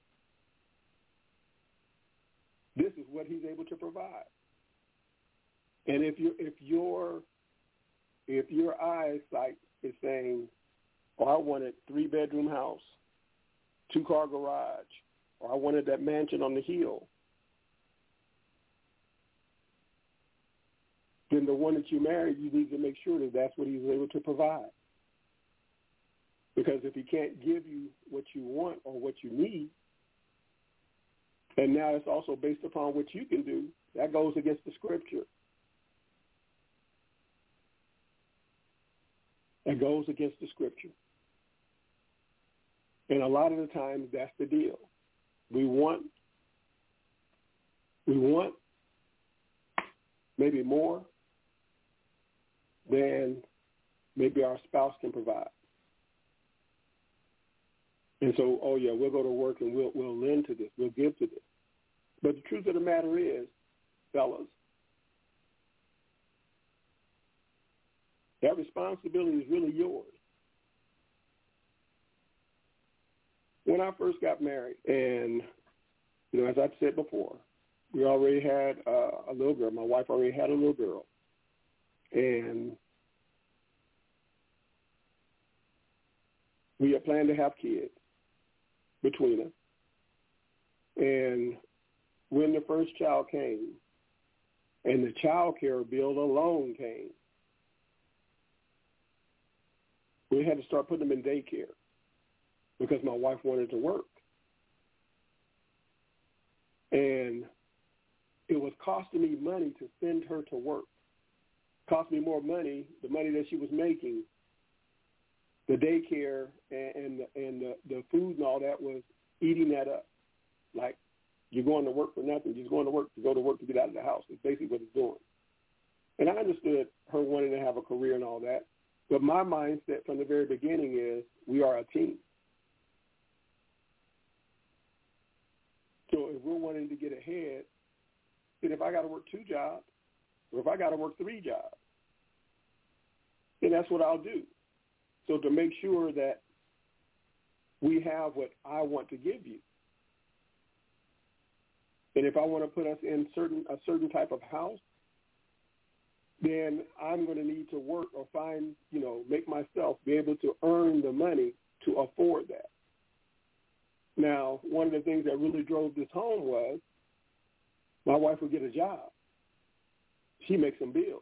This is what he's able to provide. And if your eyesight is saying, oh, I wanted 3-bedroom house, 2-car garage, or I wanted that mansion on the hill, then the one that you married, you need to make sure that that's what he's able to provide. Because if he can't give you what you want or what you need, and now it's also based upon what you can do, that goes against the scripture. That goes against the scripture. And a lot of the times that's the deal. We want maybe more than maybe our spouse can provide. And so, oh yeah, we'll go to work and we'll lend to this, we'll give to this. But the truth of the matter is, fellas, that responsibility is really yours. When I first got married, and as I said before, we already had a little girl. My wife already had a little girl, and we had planned to have kids between us. And when the first child came, and the child care bill alone came, we had to start putting them in daycare because my wife wanted to work. And it was costing me money to send her to work. Cost me more money, the money that she was making, the daycare and the food and all that was eating that up. Like, you're going to work for nothing. You're just going to work to go to work to get out of the house. It's basically what it's doing. And I understood her wanting to have a career and all that. But my mindset from the very beginning is we are a team. So if we're wanting to get ahead, then if I got to work 2 jobs, or if I got to work 3 jobs, then that's what I'll do. So to make sure that we have what I want to give you. And if I want to put us in a certain type of house, then I'm going to need to work or find, make myself be able to earn the money to afford that. Now, one of the things that really drove this home was my wife would get a job. She makes some bills.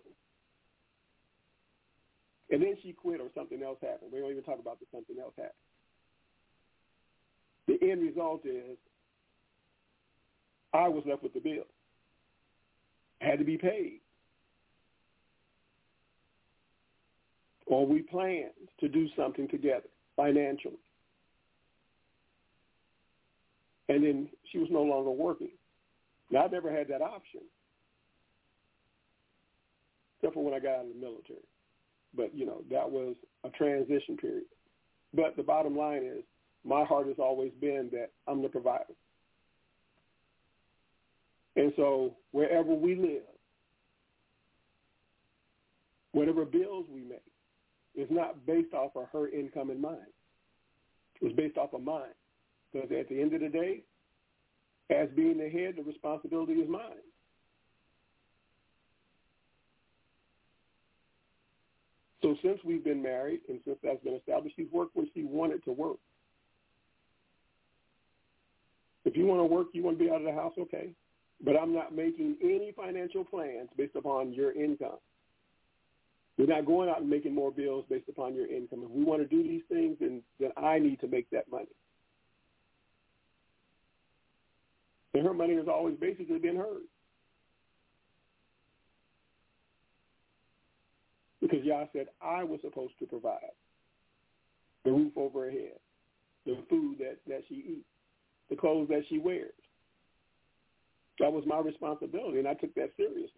And then she quit or something else happened. We don't even talk about the something else happened. The end result is I was left with the bill. Had to be paid. Or we planned to do something together financially. And then she was no longer working. Now, I never had that option, except for when I got out of the military. But, that was a transition period. But the bottom line is my heart has always been that I'm the provider. And so wherever we live, whatever bills we make, is not based off of her income and mine. It's based off of mine. Because at the end of the day, as being the head, the responsibility is mine. So since we've been married and since that's been established, she's worked when she wanted to work. If you want to work, you want to be out of the house, okay. But I'm not making any financial plans based upon your income. We're not going out and making more bills based upon your income. If we want to do these things, then I need to make that money. And her money has always basically been hers. Because Yah said I was supposed to provide the roof over her head, the food that she eats, the clothes that she wears. That was my responsibility, and I took that seriously.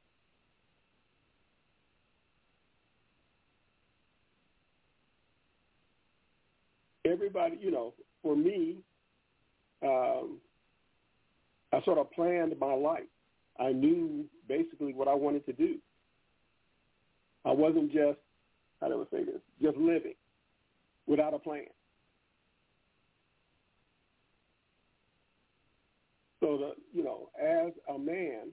Everybody, for me, I sort of planned my life. I knew basically what I wanted to do. I wasn't just, how do I say this, just living without a plan. So, as a man,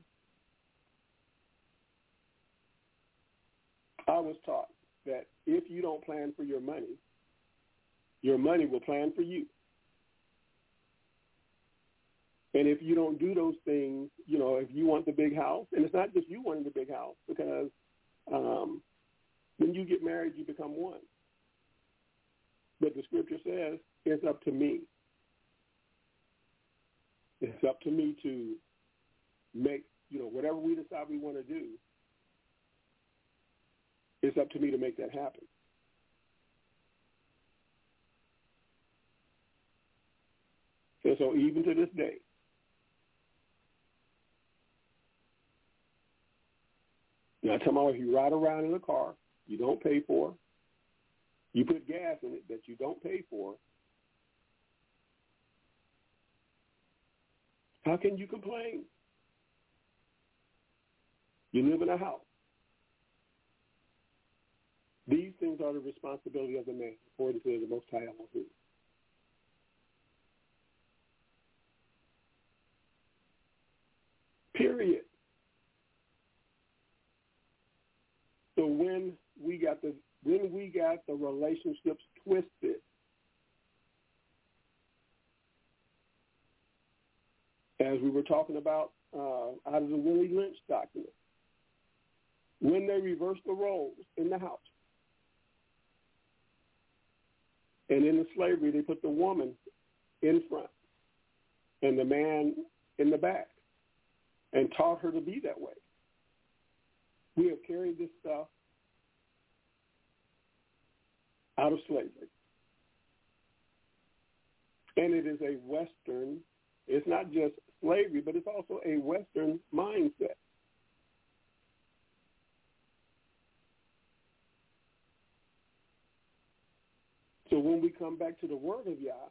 I was taught that if you don't plan for your money will plan for you. And if you don't do those things, if you want the big house, and it's not just you wanting the big house, because when you get married, you become one. But the scripture says it's up to me. It's up to me to make, whatever we decide we want to do, it's up to me to make that happen. And so even to this day, now tell me, if you ride around in a car you don't pay for, you put gas in it that you don't pay for, how can you complain? You live in a house. These things are the responsibility of the man, according to the Most High Elohim. Period. So when we got the relationships twisted, as we were talking about out of the Willie Lynch document, when they reversed the roles in the house, and in the slavery they put the woman in front and the man in the back, and taught her to be that way. We have carried this stuff out of slavery. And it is a Western, it's not just slavery, but it's also a Western mindset. So when we come back to the Word of Yah,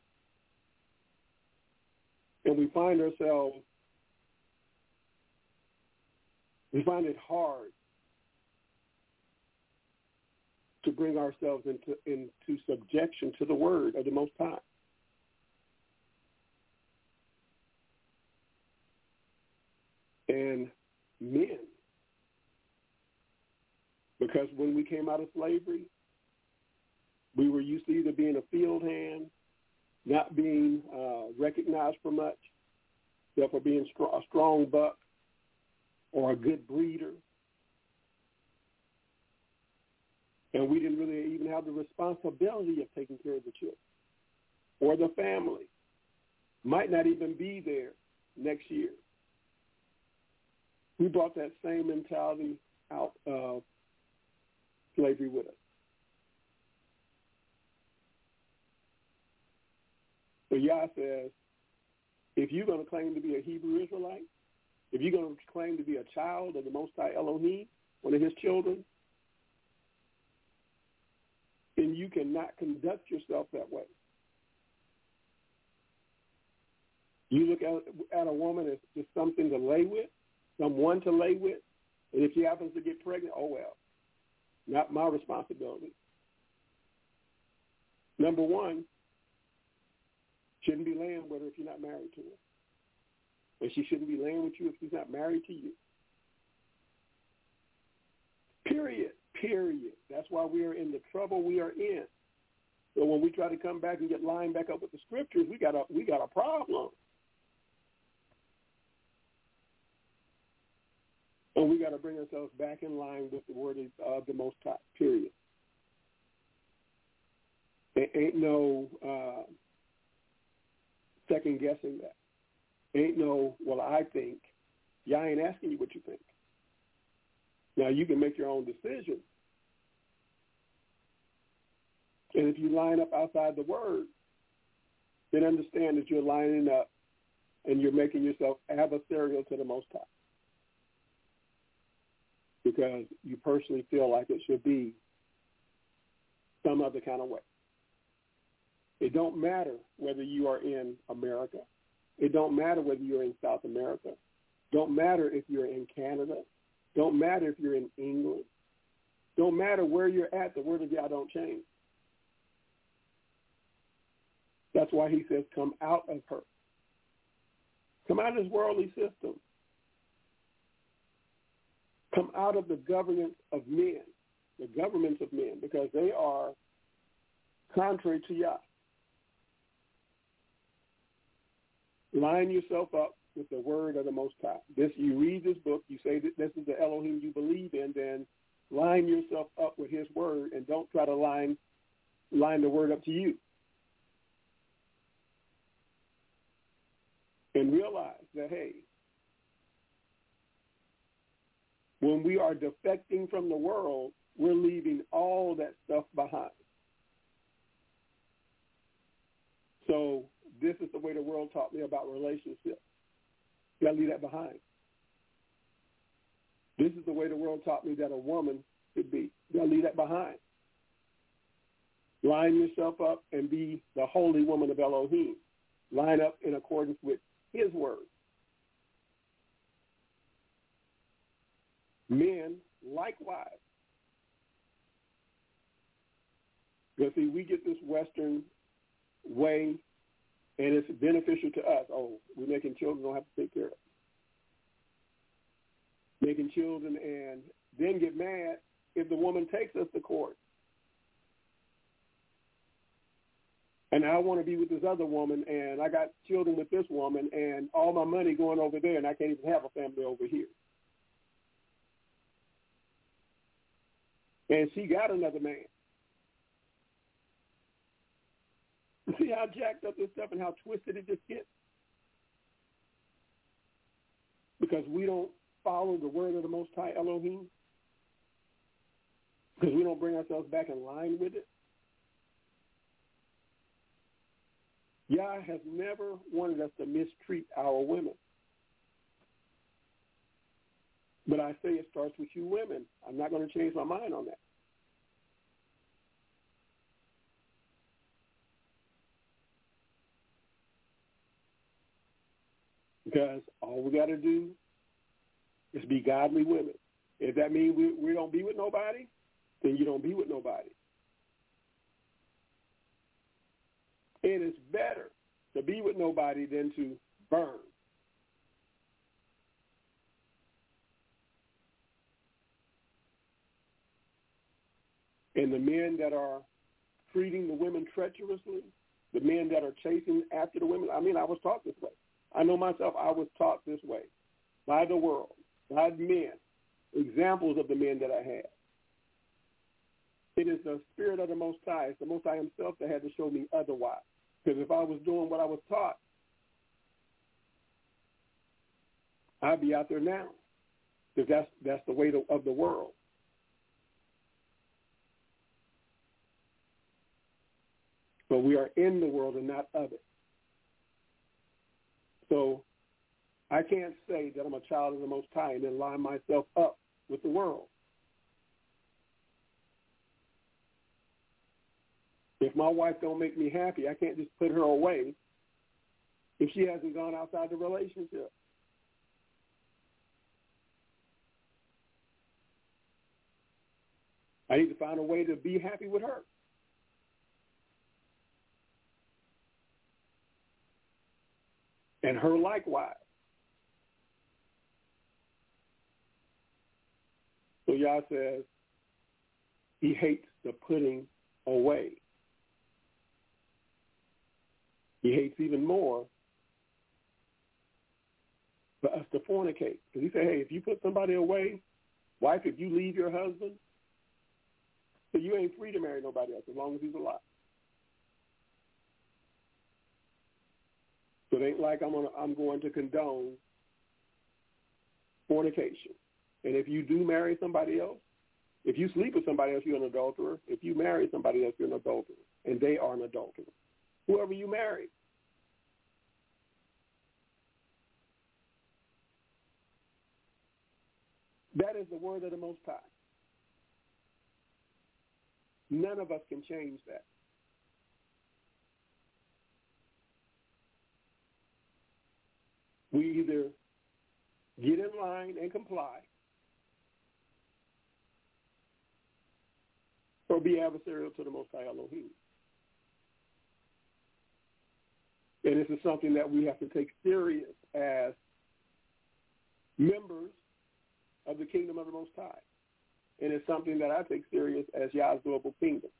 and we find ourselves, we find it hard to bring ourselves into subjection to the Word of the Most High. And men, because when we came out of slavery, we were used to either being a field hand, not being recognized for much, therefore being a strong buck or a good breeder. And we didn't really even have the responsibility of taking care of the children or the family. Might not even be there next year. We brought that same mentality out of slavery with us. So Yah says, if you're going to claim to be a Hebrew Israelite, if you're going to claim to be a child of the Most High Elohim, one of his children, then you cannot conduct yourself that way. You look at a woman as just something to lay with, someone to lay with, and if she happens to get pregnant, oh well, not my responsibility. Number one, shouldn't be laying with her if you're not married to her. And she shouldn't be laying with you if she's not married to you. Period. That's why we are in the trouble we are in. So when we try to come back and get lined back up with the scriptures, we got a problem. And we got to bring ourselves back in line with the word of the Most High. Period. There ain't no second guessing that. Ain't no, well, I think. Yeah, I ain't asking you what you think. Now, you can make your own decision. And if you line up outside the word, then understand that you're lining up and you're making yourself adversarial to the Most High because you personally feel like it should be some other kind of way. It don't matter whether you are in America. It don't matter whether you're in South America. Don't matter if you're in Canada. Don't matter if you're in England. Don't matter where you're at, the word of God don't change. That's why he says, come out of her. Come out of this worldly system. Come out of the governance of men, the governments of men, because they are contrary to Yah. Line yourself up with the word of the Most High. You read this book, you say that this is the Elohim you believe in, then line yourself up with his word and don't try to line the word up to you. And realize that, hey, when we are defecting from the world, we're leaving all that stuff behind. So this is the way the world taught me about relationships. You got to leave that behind. This is the way the world taught me that a woman should be. You got to leave that behind. Line yourself up and be the holy woman of Elohim. Line up in accordance with his word. Men, likewise. Because, see, we get this Western way, and it's beneficial to us. Oh, we're making children, don't have to take care of it. Making children and then get mad if the woman takes us to court. And I want to be with this other woman, and I got children with this woman, and all my money going over there, and I can't even have a family over here. And she got another man. See how jacked up this stuff and how twisted it just gets? Because we don't follow the word of the Most High Elohim? Because we don't bring ourselves back in line with it? Yah has never wanted us to mistreat our women. But I say it starts with you women. I'm not going to change my mind on that. Because all we got to do is be godly women. If that means we don't be with nobody, then you don't be with nobody. It is better to be with nobody than to burn. And the men that are treating the women treacherously, the men that are chasing after the women, I was taught this way. I know myself, I was taught this way by the world, by men, examples of the men that I had. It is the Spirit of the Most High. It's the Most High himself that had to show me otherwise. Because if I was doing what I was taught, I'd be out there now. Because that's the way of the world. But we are in the world and not of it. So I can't say that I'm a child of the Most High and then line myself up with the world. If my wife don't make me happy, I can't just put her away if she hasn't gone outside the relationship. I need to find a way to be happy with her. And her likewise. So Yah says he hates the putting away. He hates even more for us to fornicate. Because he said, hey, if you put somebody away, wife, if you leave your husband, so you ain't free to marry nobody else as long as he's alive. So it ain't like I'm going to condone fornication. And if you do marry somebody else, if you sleep with somebody else, you're an adulterer. If you marry somebody else, you're an adulterer. And they are an adulterer. Whoever you marry. That is the word of the Most High. None of us can change that. We either get in line and comply or be adversarial to the Most High Elohim. And this is something that we have to take serious as members of the kingdom of the Most High. And it's something that I take serious as Yah's global kingdom.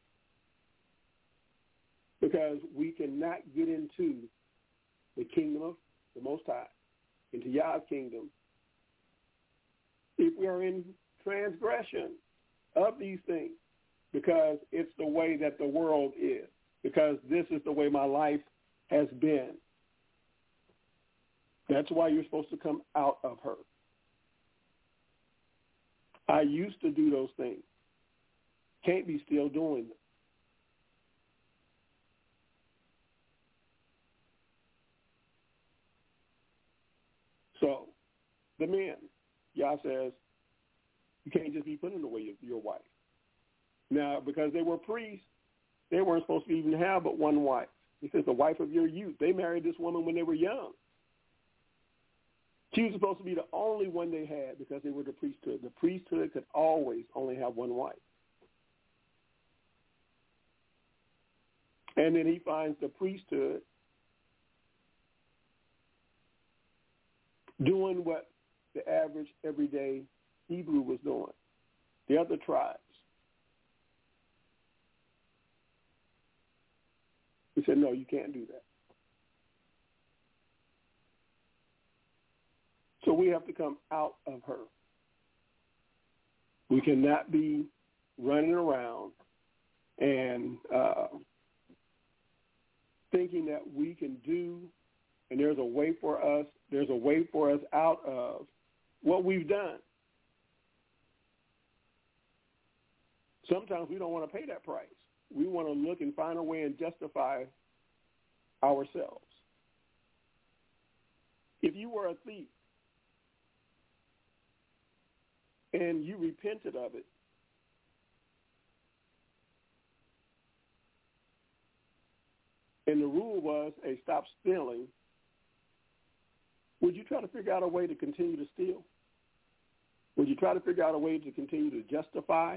Because we cannot get into the kingdom of the Most High, into Yah's kingdom, if we are in transgression of these things, because it's the way that the world is, because this is the way my life has been. That's why you're supposed to come out of her. I used to do those things. Can't be still doing them. So, the men, Yah says, you can't just be putting away your wife. Now, because they were priests, they weren't supposed to even have but one wife. He says, the wife of your youth. They married this woman when they were young. She was supposed to be the only one they had because they were the priesthood. The priesthood could always only have one wife. And then he finds the priesthood doing what the average, everyday Hebrew was doing. The other tribes. He said, no, you can't do that. So we have to come out of her. We cannot be running around and thinking that we can do, and there's a way for us out of what we've done. Sometimes we don't want to pay that price. We want to look and find a way and justify ourselves. If you were a thief and you repented of it, and the rule was, hey, stop stealing, would you try to figure out a way to continue to steal? Would you try to figure out a way to continue to justify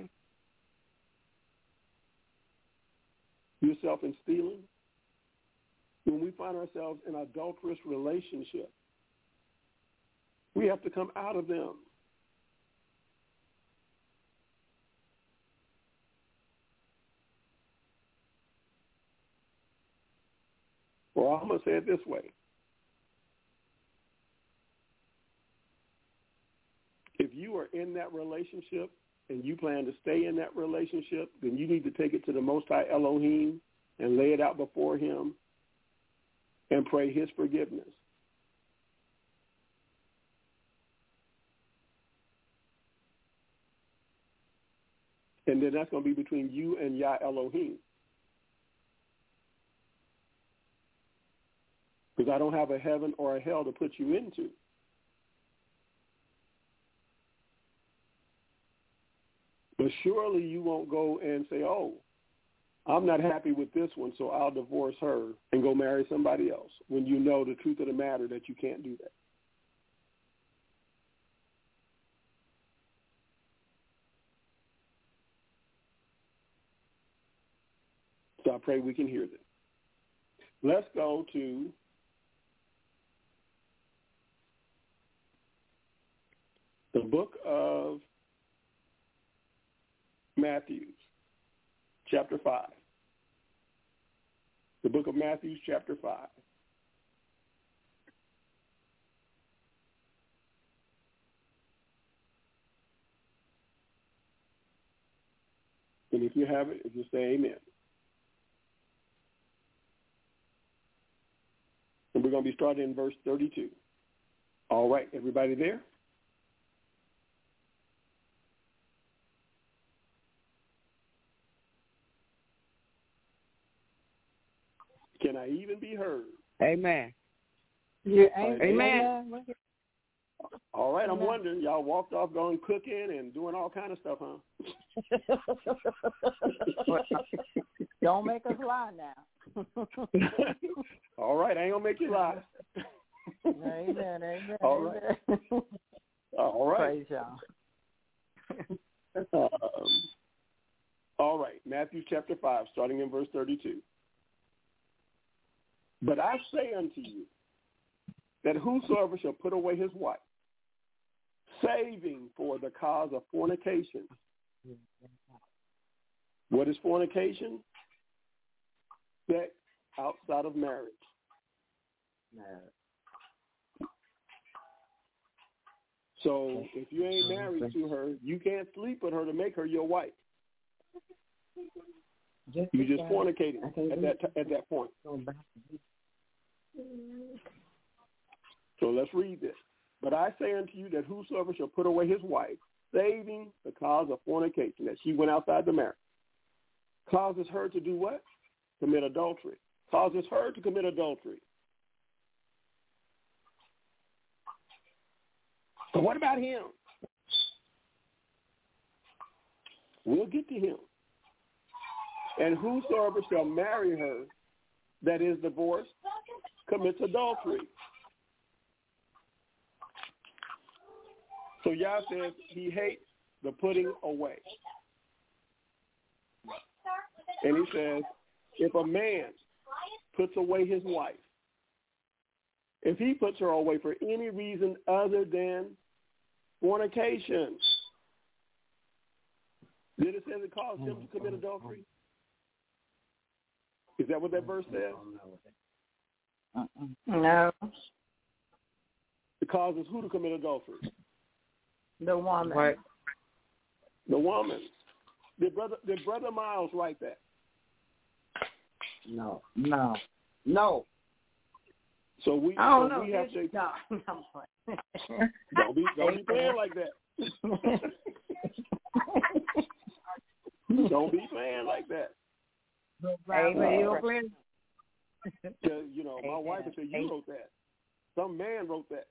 yourself in stealing? When we find ourselves in adulterous relationships, we have to come out of them. Or I'm going to say it this way. If you are in that relationship and you plan to stay in that relationship, then you need to take it to the Most High Elohim and lay it out before him and pray his forgiveness. And then that's going to be between you and Yah Elohim. Because I don't have a heaven or a hell to put you into. But surely you won't go and say, oh, I'm not happy with this one, so I'll divorce her and go marry somebody else, when you know the truth of the matter that you can't do that. So I pray we can hear this. Let's go to the book of Matthew, chapter 5. The book of Matthew, chapter 5. And if you have it, just say amen. And we're going to be starting in verse 32. All right, everybody there? Can I even be heard? Amen. Yeah, amen. All right, I'm wondering, y'all walked off going cooking and doing all kind of stuff, huh? Don't make us lie now. All right, I ain't going to make you lie. Amen. All right. All right. Praise y'all. All right, Matthew chapter 5, starting in verse 32. But I say unto you that whosoever shall put away his wife, saving for the cause of fornication. What is fornication? Sex outside of marriage. So if you ain't married to her, you can't sleep with her to make her your wife. You just fornicating at that point. So let's read this. But I say unto you that whosoever shall put away his wife, saving the cause of fornication, that she went outside the marriage, causes her to do what? Commit adultery. Causes her to commit adultery. So what about him? We'll get to him. And whosoever shall marry her that is divorced commits adultery. So Yah says he hates the putting away. And he says, if a man puts away his wife, if he puts her away for any reason other than fornication, did it say it caused him to commit adultery? Is that what that verse says? No. It causes who to commit adultery? The woman. Right. The woman. Did Brother Miles write that? No. So we have to. No. Don't be playing like that. Don't be playing like that. Amen. You know, my wife would say, you wrote that. Some man wrote that.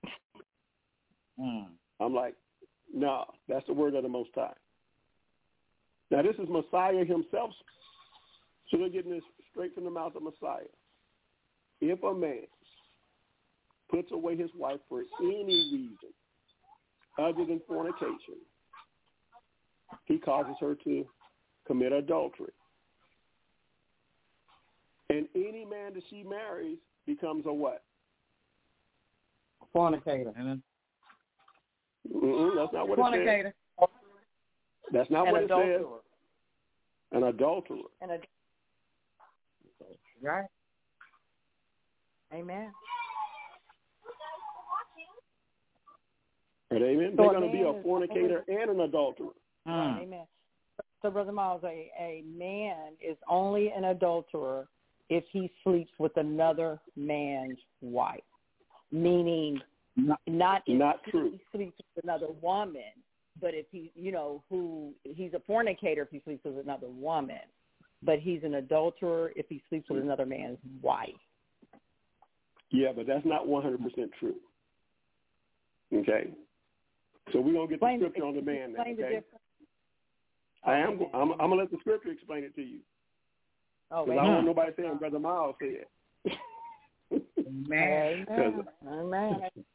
I'm like, no, that's the word of the Most High. Now, this is Messiah himself. So they're getting this straight from the mouth of Messiah. If a man puts away his wife for any reason other than fornication, he causes her to commit adultery. And any man that she marries becomes a what? Fornicator. That's not what it says. That's not what it says. An adulterer. Right. Amen. And amen. They're going to be a fornicator and an adulterer. Amen. So, Brother Miles, a man is only an adulterer if he sleeps with another man's wife, meaning not true. He sleeps with another woman, but if he's a fornicator if he sleeps with another woman, but he's an adulterer if he sleeps with another man's wife. Yeah, but that's not 100% true. Okay? So we're going to get the scripture on the man now, okay? I'm going to let the scripture explain it to you. Oh, because I don't want nobody saying Brother Miles said. Amen.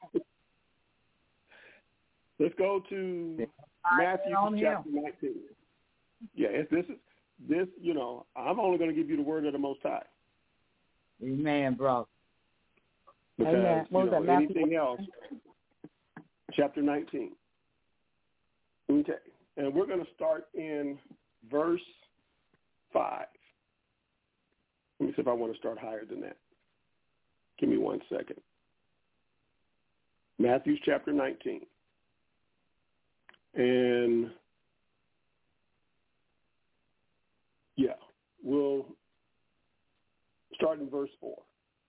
Let's go to Matthew chapter 19. Yeah, this, I'm only going to give you the word of the Most High. Amen, bro. Because, anything else, chapter 19. Okay, and we're going to start in verse 5. Let me see if I want to start higher than that. Give me 1 second. Matthew chapter 19. And, we'll start in verse 4.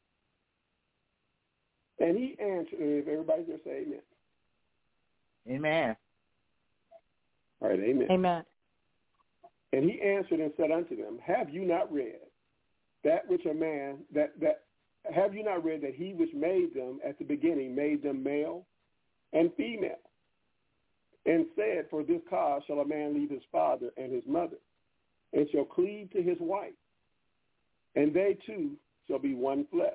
And he answered, and if everybody just say amen. Amen. All right, amen. Amen. And he answered and said unto them, have you not read that which a man, have you not read that he which made them at the beginning made them male and female, and said, for this cause shall a man leave his father and his mother, and shall cleave to his wife, and they two shall be one flesh.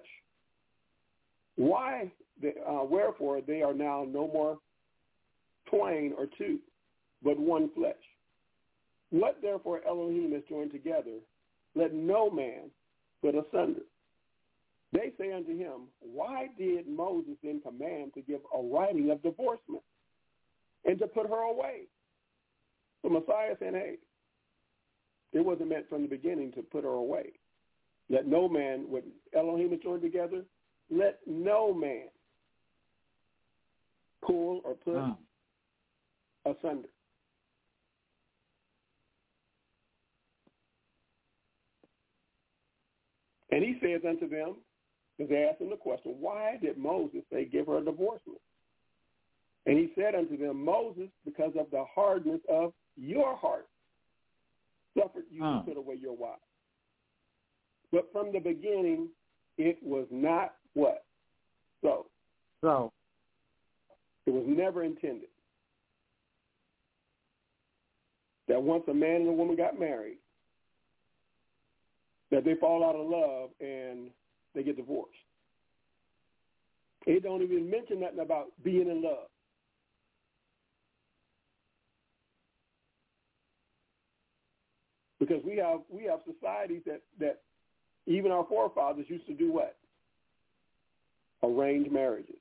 Wherefore they are now no more twain or two, but one flesh. What therefore Elohim has joined together, let no man put asunder. They say unto him, why did Moses then command to give a writing of divorcement and to put her away? So Messiah said, hey, it wasn't meant from the beginning to put her away. Let no man, what Elohim has joined together, let no man pull or put asunder. And he says unto them, because they asked him the question, why did Moses say give her a divorcement? And he said unto them, Moses, because of the hardness of your heart, suffered you to put away your wife. But from the beginning, it was not what? So. It was never intended that once a man and a woman got married, that they fall out of love and they get divorced. It don't even mention nothing about being in love. Because we have societies that even our forefathers used to do what? Arranged marriages.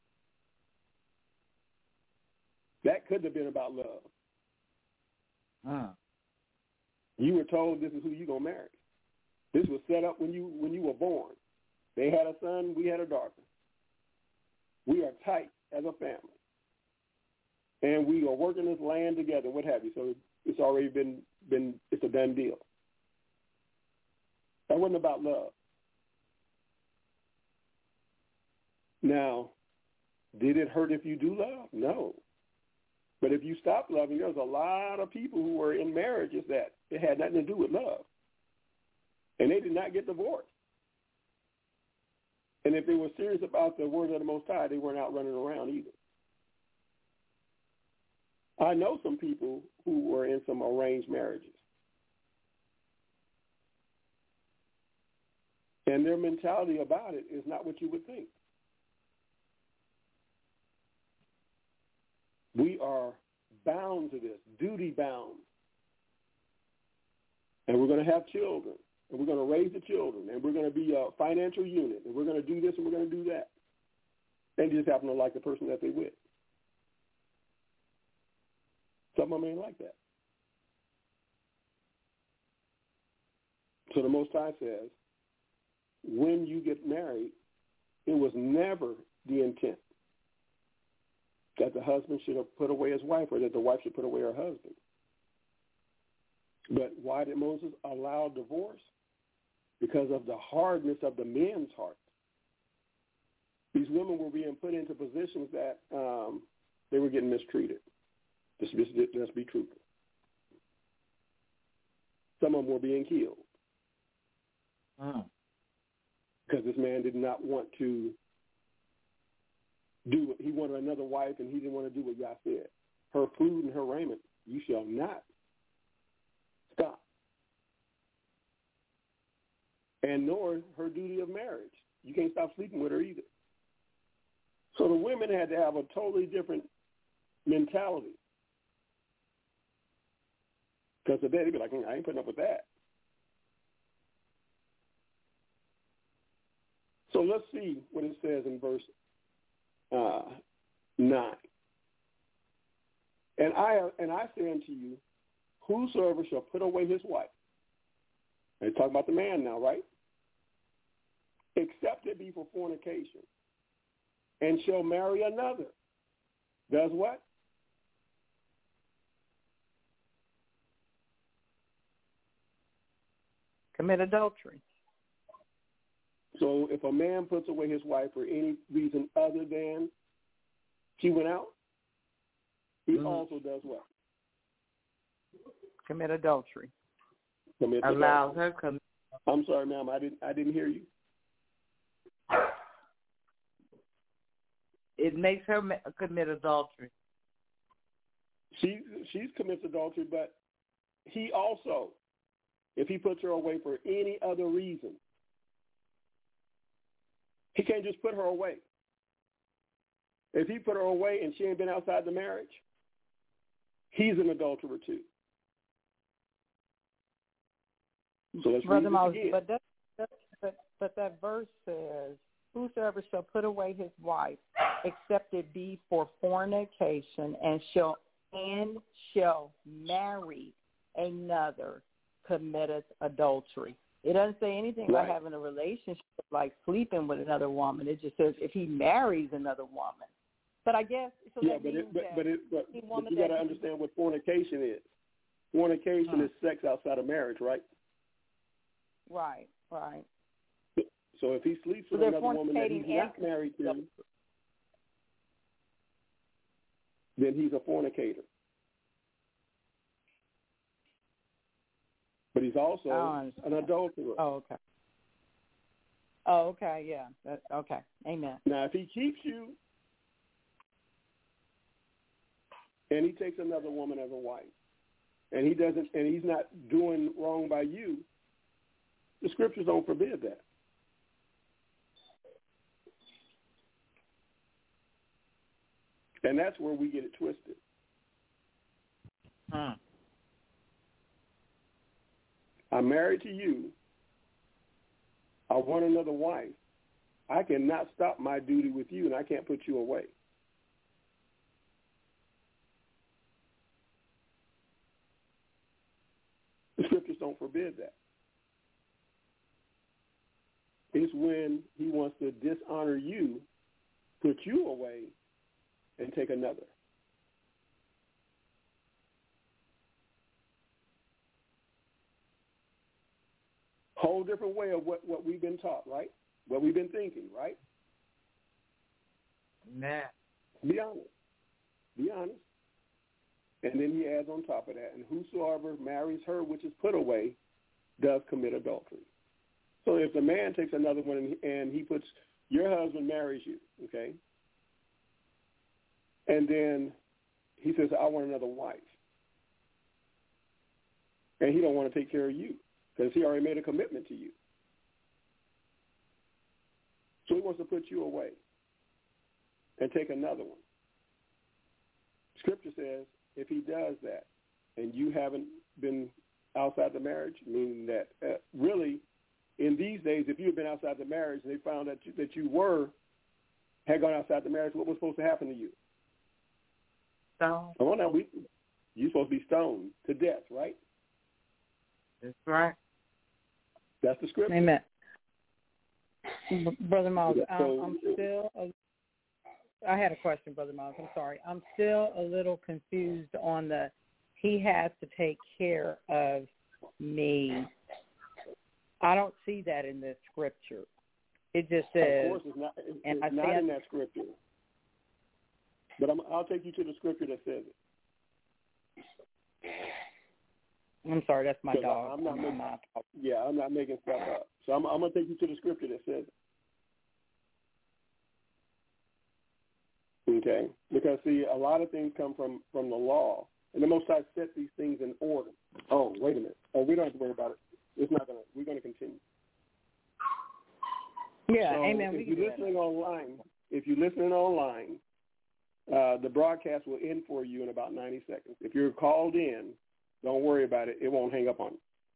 That couldn't have been about love. You were told this is who you're going to marry. This was set up when you were born. They had a son, we had a daughter. We are tight as a family. And we are working this land together, what have you. So it's already been it's a done deal. That wasn't about love. Now, did it hurt if you do love? No. But if you stop loving, there's a lot of people who were in marriages that it had nothing to do with love. And they did not get divorced. And if they were serious about the word of the Most High, they weren't out running around either. I know some people who were in some arranged marriages. And their mentality about it is not what you would think. We are bound to this, duty bound. And we're going to have children, and we're going to raise the children, and we're going to be a financial unit, and we're going to do this and we're going to do that. They just happen to like the person that they're with. Some of them ain't like that. So the Most High says, when you get married, it was never the intent that the husband should have put away his wife or that the wife should put away her husband. But why did Moses allow divorce? Because of the hardness of the men's heart. These women were being put into positions that they were getting mistreated. Let's be truthful. Some of them were being killed. Because this man did not want to do it. He wanted another wife, and he didn't want to do what Yah said. Her food and her raiment, you shall not stop. And nor her duty of marriage. You can't stop sleeping with her either. So the women had to have a totally different mentality. Because today they'd be like, I ain't putting up with that. So let's see what it says in verse 9. And I say unto you, whosoever shall put away his wife, and talk about the man now, right? Except it be for fornication, and shall marry another, does what? Commit adultery. So if a man puts away his wife for any reason other than she went out, he also does what? Commit adultery. Allows her come. I'm sorry, ma'am. I didn't hear you. it makes her commit adultery. She's commits adultery, but he also, if he puts her away for any other reason, he can't just put her away. If he put her away and she ain't been outside the marriage, he's an adulterer too. So let's Brother read this again. But that verse says, whosoever shall put away his wife, except it be for fornication, and shall marry another, committeth adultery. It doesn't say anything about having a relationship like sleeping with another woman. It just says if he marries another woman. But I guess so. Yeah, but you got to understand what fornication is. Fornication is sex outside of marriage, right? Right, right. So if he sleeps with another woman that he's not married to, then he's a fornicator. But he's also an adulterer. Oh, okay. Oh, okay, yeah. Okay, amen. Now, if he keeps you and he takes another woman as a wife, and he's not doing wrong by you, the scriptures don't forbid that. And that's where we get it twisted. I'm married to you. I want another wife. I cannot stop my duty with you, and I can't put you away. The scriptures don't forbid that. It's when he wants to dishonor you, put you away, and take another. Whole different way of what we've been taught, right? What we've been thinking, right? Nah. Be honest. Be honest. And then he adds on top of that, and whosoever marries her which is put away does commit adultery. So if the man takes another one and he puts, your husband marries you, okay? And then he says, I want another wife. And he don't want to take care of you because he already made a commitment to you. So he wants to put you away and take another one. Scripture says if he does that and you haven't been outside the marriage, meaning that really in these days, if you had been outside the marriage and they found that you had gone outside the marriage, what was supposed to happen to you? Stoned. Come on now, you're supposed to be stoned to death, right? That's right. That's the scripture. Amen. Brother Miles, I had a question, Brother Miles. I'm sorry. I'm still a little confused on he has to take care of me. I don't see that in this scripture. It just says. Of course, it's not in that scripture. But I'll take you to the scripture that says it. I'm sorry, that's my dog. I'm not making stuff up. So I'm going to take you to the scripture that says it. Okay? Because, see, a lot of things come from the law. And the Most High set these things in order. Oh, wait a minute. Oh, we don't have to worry about it. We're going to continue. Yeah, so amen. If you're listening online, the broadcast will end for you in about 90 seconds. If you're called in, don't worry about it. It won't hang up on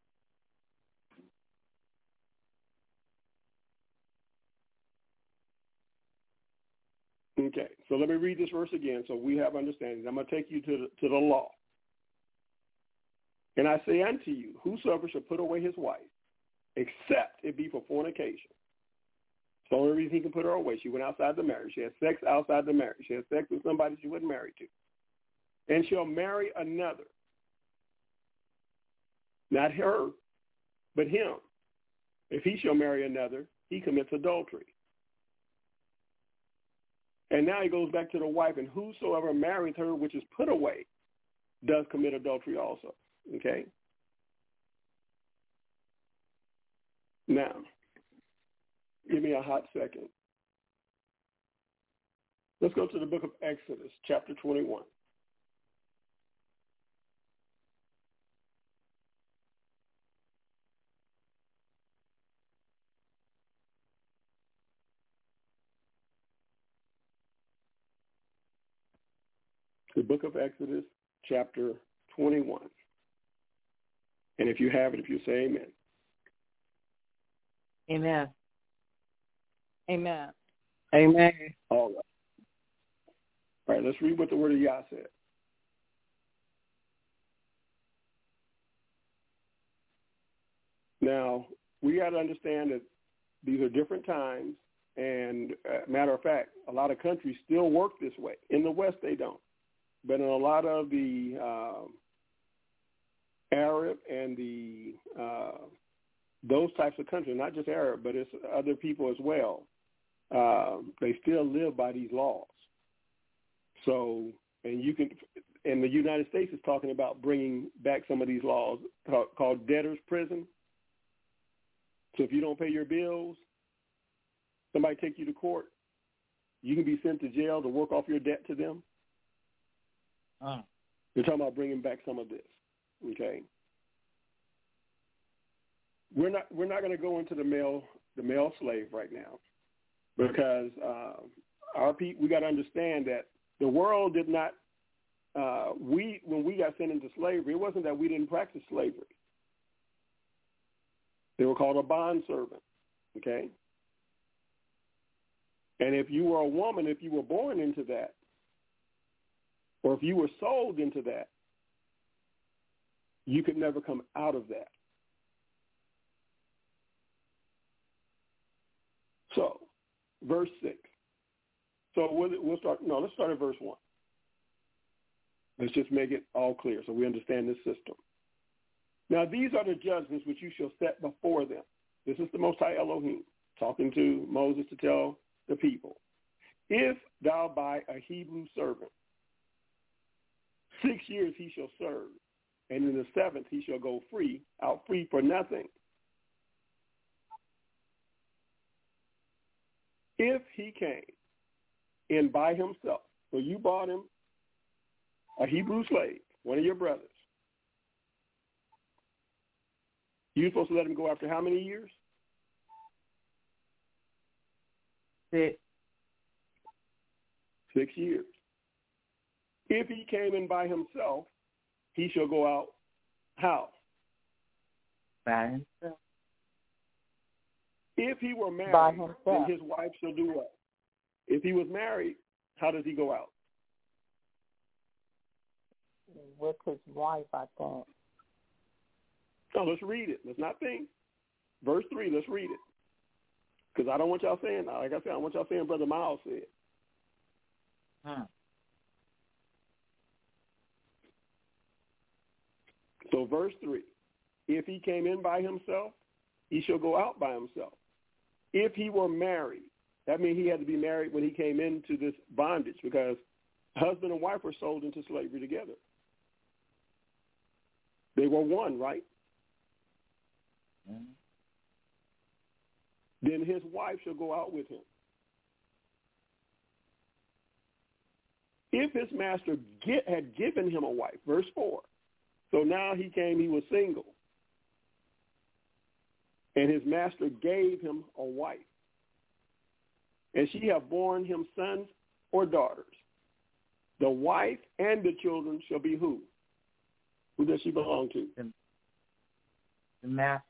you. Okay, so let me read this verse again so we have understanding. I'm going to take you to the law. And I say unto you, whosoever shall put away his wife, except it be for fornication. It's the only reason he can put her away. She went outside the marriage. She had sex outside the marriage. She had sex with somebody she wasn't married to. And shall marry another. Not her, but him. If he shall marry another, he commits adultery. And now he goes back to the wife, and whosoever marries her which is put away does commit adultery also. Okay? Now, give me a hot second. Let's go to the book of Exodus, chapter 21. The book of Exodus, chapter 21. And if you have it, if you say amen. Amen. Amen. Amen. All right. All right, let's read what the word of Yah said. Now, we got to understand that these are different times, and matter of fact, a lot of countries still work this way. In the West, they don't. But in a lot of the Arab and the those types of countries, not just Arab, but it's other people as well, they still live by these laws. So, and you can, and the United States is talking about bringing back some of these laws called debtor's prison. So if you don't pay your bills, somebody take you to court, you can be sent to jail to work off your debt to them. They're talking about bringing back some of this. Okay. We're not going to go into the male slave right now, because our people, we got to understand that the world did not. When we got sent into slavery, it wasn't that we didn't practice slavery. They were called a bond servant. Okay. And if you were a woman, if you were born into that, or if you were sold into that, you could never come out of that. So, verse 6. So we'll start. No, let's start at verse 1. Let's just make it all clear so we understand this system. Now, these are the judgments which you shall set before them. This is the Most High Elohim talking to Moses to tell the people. If thou buy a Hebrew servant, 6 years he shall serve, and in the 7th he shall go out free for nothing. If he came in by himself, so you bought him a Hebrew slave, one of your brothers, you're supposed to let him go after how many years? 6. 6 years. If he came in by himself, he shall go out how? By himself. If he were married, By himself, then his wife shall do what? If he was married, how does he go out? with his wife, I think. No, let's read it. Let's not think. Verse 3, let's read it. Because I don't want y'all saying, like I said, I want y'all saying Brother Miles said. So verse 3, if he came in by himself, he shall go out by himself. If he were married, that means he had to be married when he came into this bondage, because husband and wife were sold into slavery together. They were one, right? Mm-hmm. Then his wife shall go out with him. If his master had given him a wife, verse 4, so now he came, he was single, and his master gave him a wife, and she have borne him sons or daughters. The wife and the children shall be who? Who does she belong to? The master.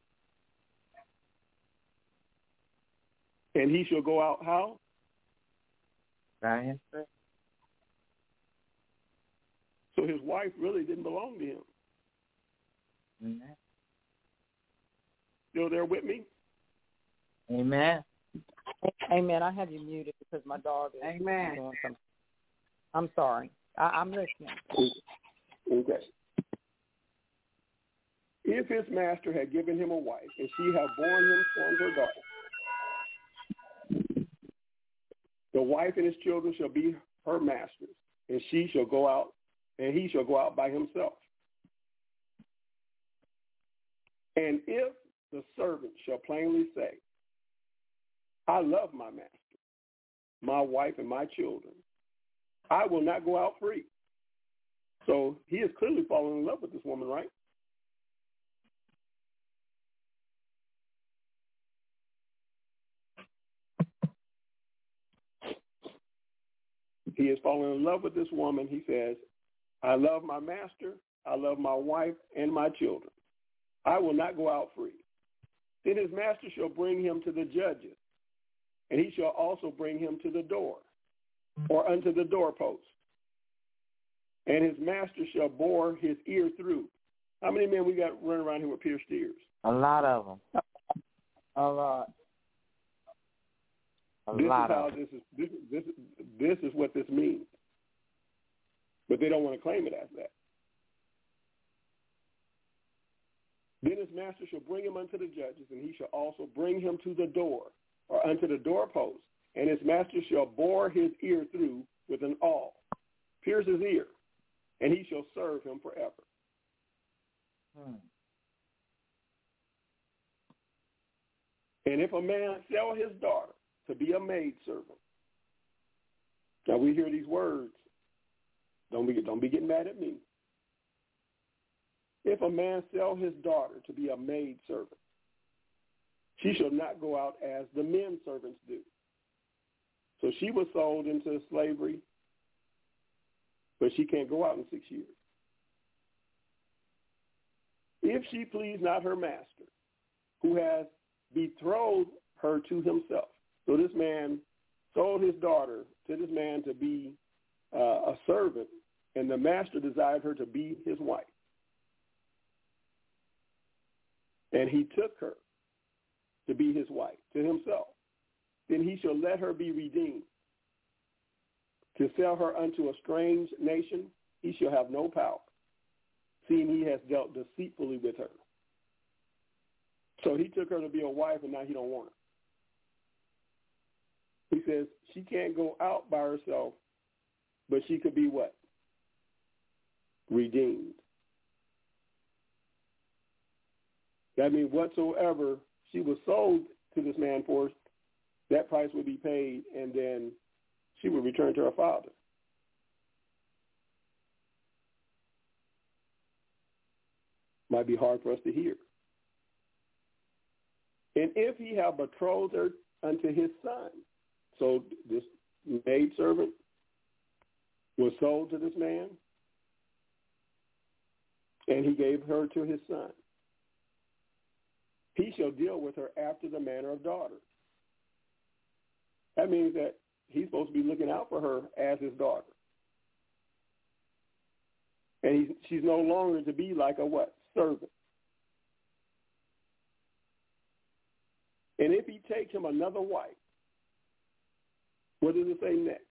And he shall go out how? By himself. So his wife really didn't belong to him. Amen. Mm-hmm. Still there with me? Amen. Amen. I have you muted because my dog is Amen. doing something. I'm sorry. I'm listening. Okay. If his master had given him a wife, and she have borne him sons or daughters, the wife and his children shall be her masters, and she shall go out, and he shall go out by himself. And if the servant shall plainly say, I love my master, my wife, and my children, I will not go out free. So he is clearly falling in love with this woman, right? He is falling in love with this woman. He says, I love my master, I love my wife and my children. I will not go out free. Then his master shall bring him to the judges, and he shall also bring him to the door, or unto the doorpost. And his master shall bore his ear through. How many men we got running around here with pierced ears? A lot of them. A lot. This is what this means. But they don't want to claim it as that. Then his master shall bring him unto the judges, and he shall also bring him to the door, or unto the doorpost. And his master shall bore his ear through with an awl, pierce his ear, and he shall serve him forever. And if a man sell his daughter to be a maidservant, now we hear these words. Don't be getting mad at me. If a man sell his daughter to be a maidservant, she shall not go out as the men servants do. So she was sold into slavery, but she can't go out in 6 years. If she please not her master, who has betrothed her to himself. So this man sold his daughter to this man to be a servant, and the master desired her to be his wife. And he took her to be his wife, to himself. Then he shall let her be redeemed. To sell her unto a strange nation, he shall have no power, seeing he has dealt deceitfully with her. So he took her to be a wife, and now he don't want her. He says she can't go out by herself, but she could be what? Redeemed. That means whatsoever she was sold to this man for, that price would be paid, and then she would return to her father. Might be hard for us to hear. And if he have betrothed her unto his son, so this maidservant was sold to this man, and he gave her to his son, he shall deal with her after the manner of daughters. That means that he's supposed to be looking out for her as his daughter. And she's no longer to be like a what? Servant. And if he takes him another wife, what does it say next?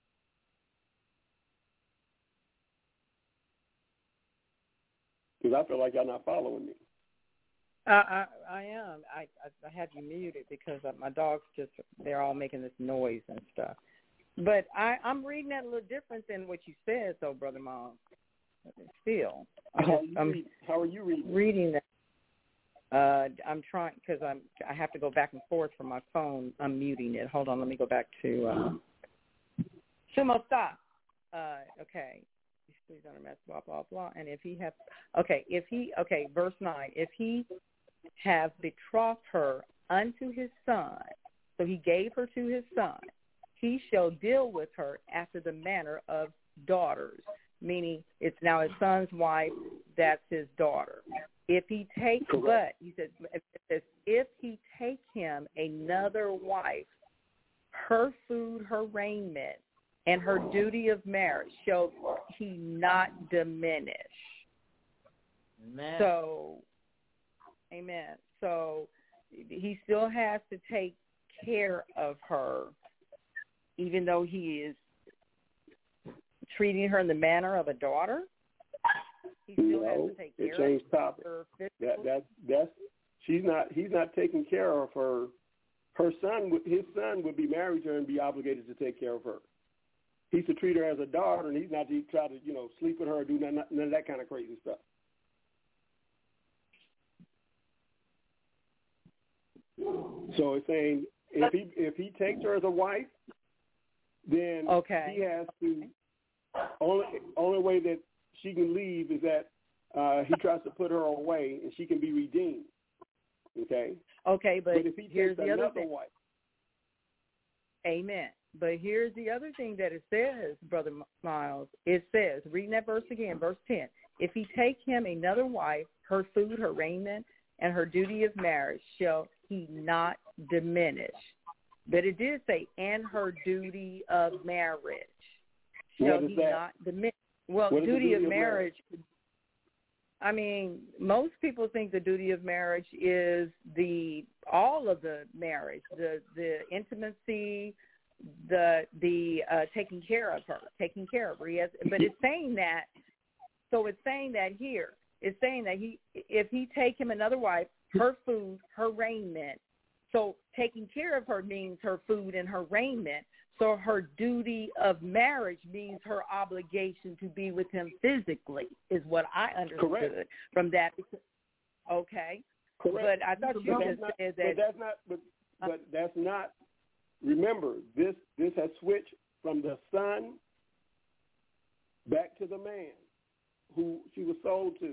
Because I feel like y'all not following me. I am. I have you muted because my dogs they're all making this noise and stuff. But I'm reading that a little different than what you said, though, Brother Mom. Still. How are you reading? Reading that. I'm trying because I have to go back and forth from my phone. I'm muting it. Hold on. Let me go back to Sumo stop. Okay. Please don't mess, blah, blah, blah. And if he have, verse 9, if he have betrothed her unto his son, so he gave her to his son, he shall deal with her after the manner of daughters, meaning it's now his son's wife, that's his daughter. If he take, but he says, if he take him another wife, her food, her raiment, and her duty of marriage shall he not diminish. Amen. So, amen. So he still has to take care of her, even though he is treating her in the manner of a daughter. He still has to take care of her. He's not taking care of her. Her son, his son, would be married to her and be obligated to take care of her. He's to treat her as a daughter, and he's not to try to, sleep with her or do none of that kind of crazy stuff. So it's saying if he takes her as a wife, then he has to Only way that she can leave is that he tries to put her away, and she can be redeemed. Okay. Okay, but if he here's takes the other another thing. wife. Amen. But here's the other thing that it says, Brother Miles. It says, reading that verse again, verse 10, if he take him another wife, her food, her raiment, and her duty of marriage shall he not diminish. But it did say, and her duty of marriage shall he not diminish. Well, duty of marriage, I mean, most people think the duty of marriage is all of the marriage, the intimacy, the taking care of her. Yes, but it's saying that. So it's saying that here. It's saying that if he take him another wife, her food, her raiment. So taking care of her means her food and her raiment. So her duty of marriage means her obligation to be with him physically, is what I understood from that. Okay. Correct. But I thought you just said that. But that's not. Remember, this has switched from the son back to the man who she was sold to.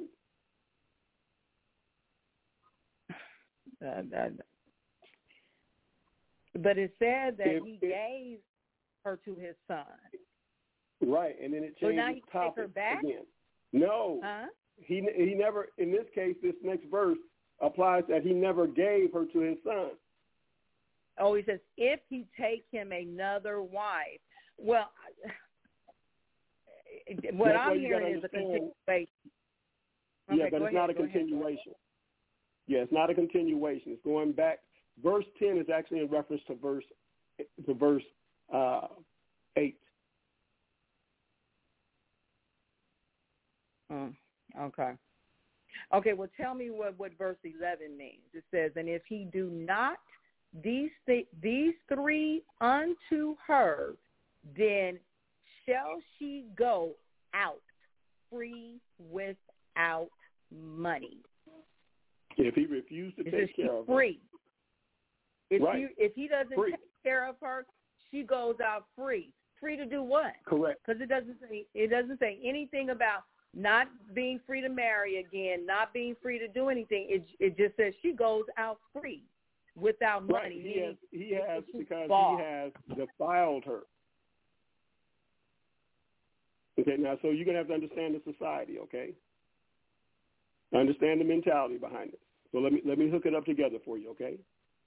But it said that he gave her to his son. Right, and then it changed. So now you take her back again. No, he never. In this case, this next verse applies that he never gave her to his son. Oh, he says if he take him another wife. Well, what I'm hearing is a continuation. Okay, yeah, but it's not a continuation. Yeah, it's not a continuation. It's going back. Verse 10 is actually in reference to verse 8. Okay. Okay, well, tell me what verse 11 means. It says, and if he do not these three unto her, then shall she go out free without money. If he refused to take care of her. Free. Right. If he doesn't take care of her, she goes out free. Free to do what? Correct. Because it doesn't say anything about not being free to marry again, not being free to do anything. It just says she goes out free without money. Right. He has because bought. he has defiled her. Okay, now so you're gonna have to understand the society, okay? Understand the mentality behind it. So let me hook it up together for you, okay?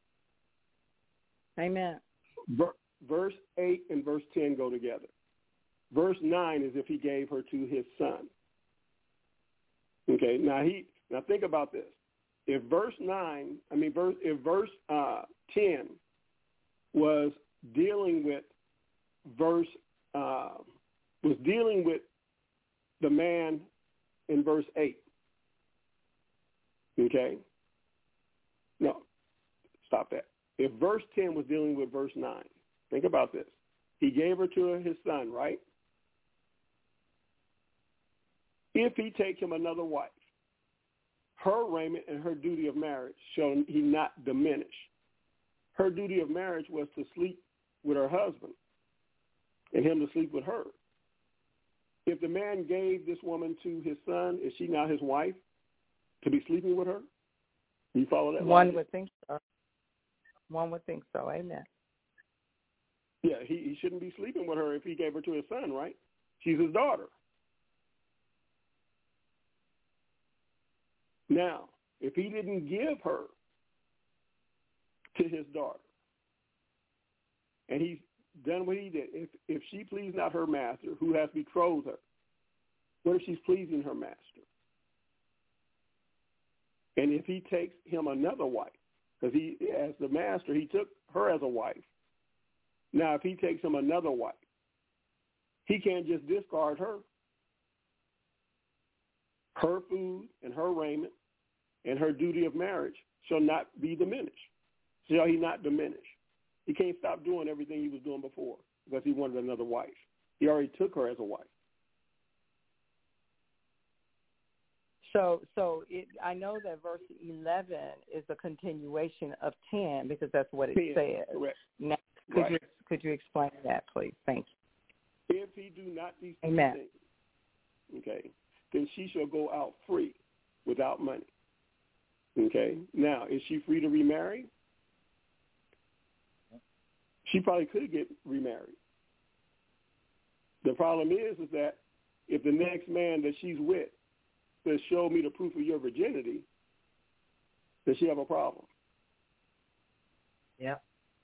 Amen. Verse 8 and verse 10 go together. Verse 9 is if he gave her to his son. Okay, now think about this. If verse 10 was dealing with the man in verse 8. Okay? No, stop that. If verse 10 was dealing with verse 9, think about this. He gave her to his son, right? If he take him another wife, her raiment and her duty of marriage shall he not diminish. Her duty of marriage was to sleep with her husband and him to sleep with her. If the man gave this woman to his son, is she now his wife to be sleeping with her? Do you follow that? One would think so. One would think so. Amen. Yeah, he shouldn't be sleeping with her if he gave her to his son, right? She's his daughter. Now, if he didn't give her to his daughter, and he's done what he did, if she please not her master, who has betrothed her, what if she's pleasing her master? And if he takes him another wife, because he, as the master, he took her as a wife. Now, if he takes him another wife, he can't just discard her. Her food and her raiment and her duty of marriage shall not be diminished. Shall he not diminish? He can't stop doing everything he was doing before because he wanted another wife. He already took her as a wife. So I know that verse 11 is a continuation of 10 because that's what it 10, says. correct. Now, could you explain that, please? Thank you. If if he do not these Amen. things, okay, then she shall go out free without money. Okay. Now, is she free to remarry? She probably could get remarried. The problem is that if the next man that she's with says, show me the proof of your virginity, then she have a problem. Yep.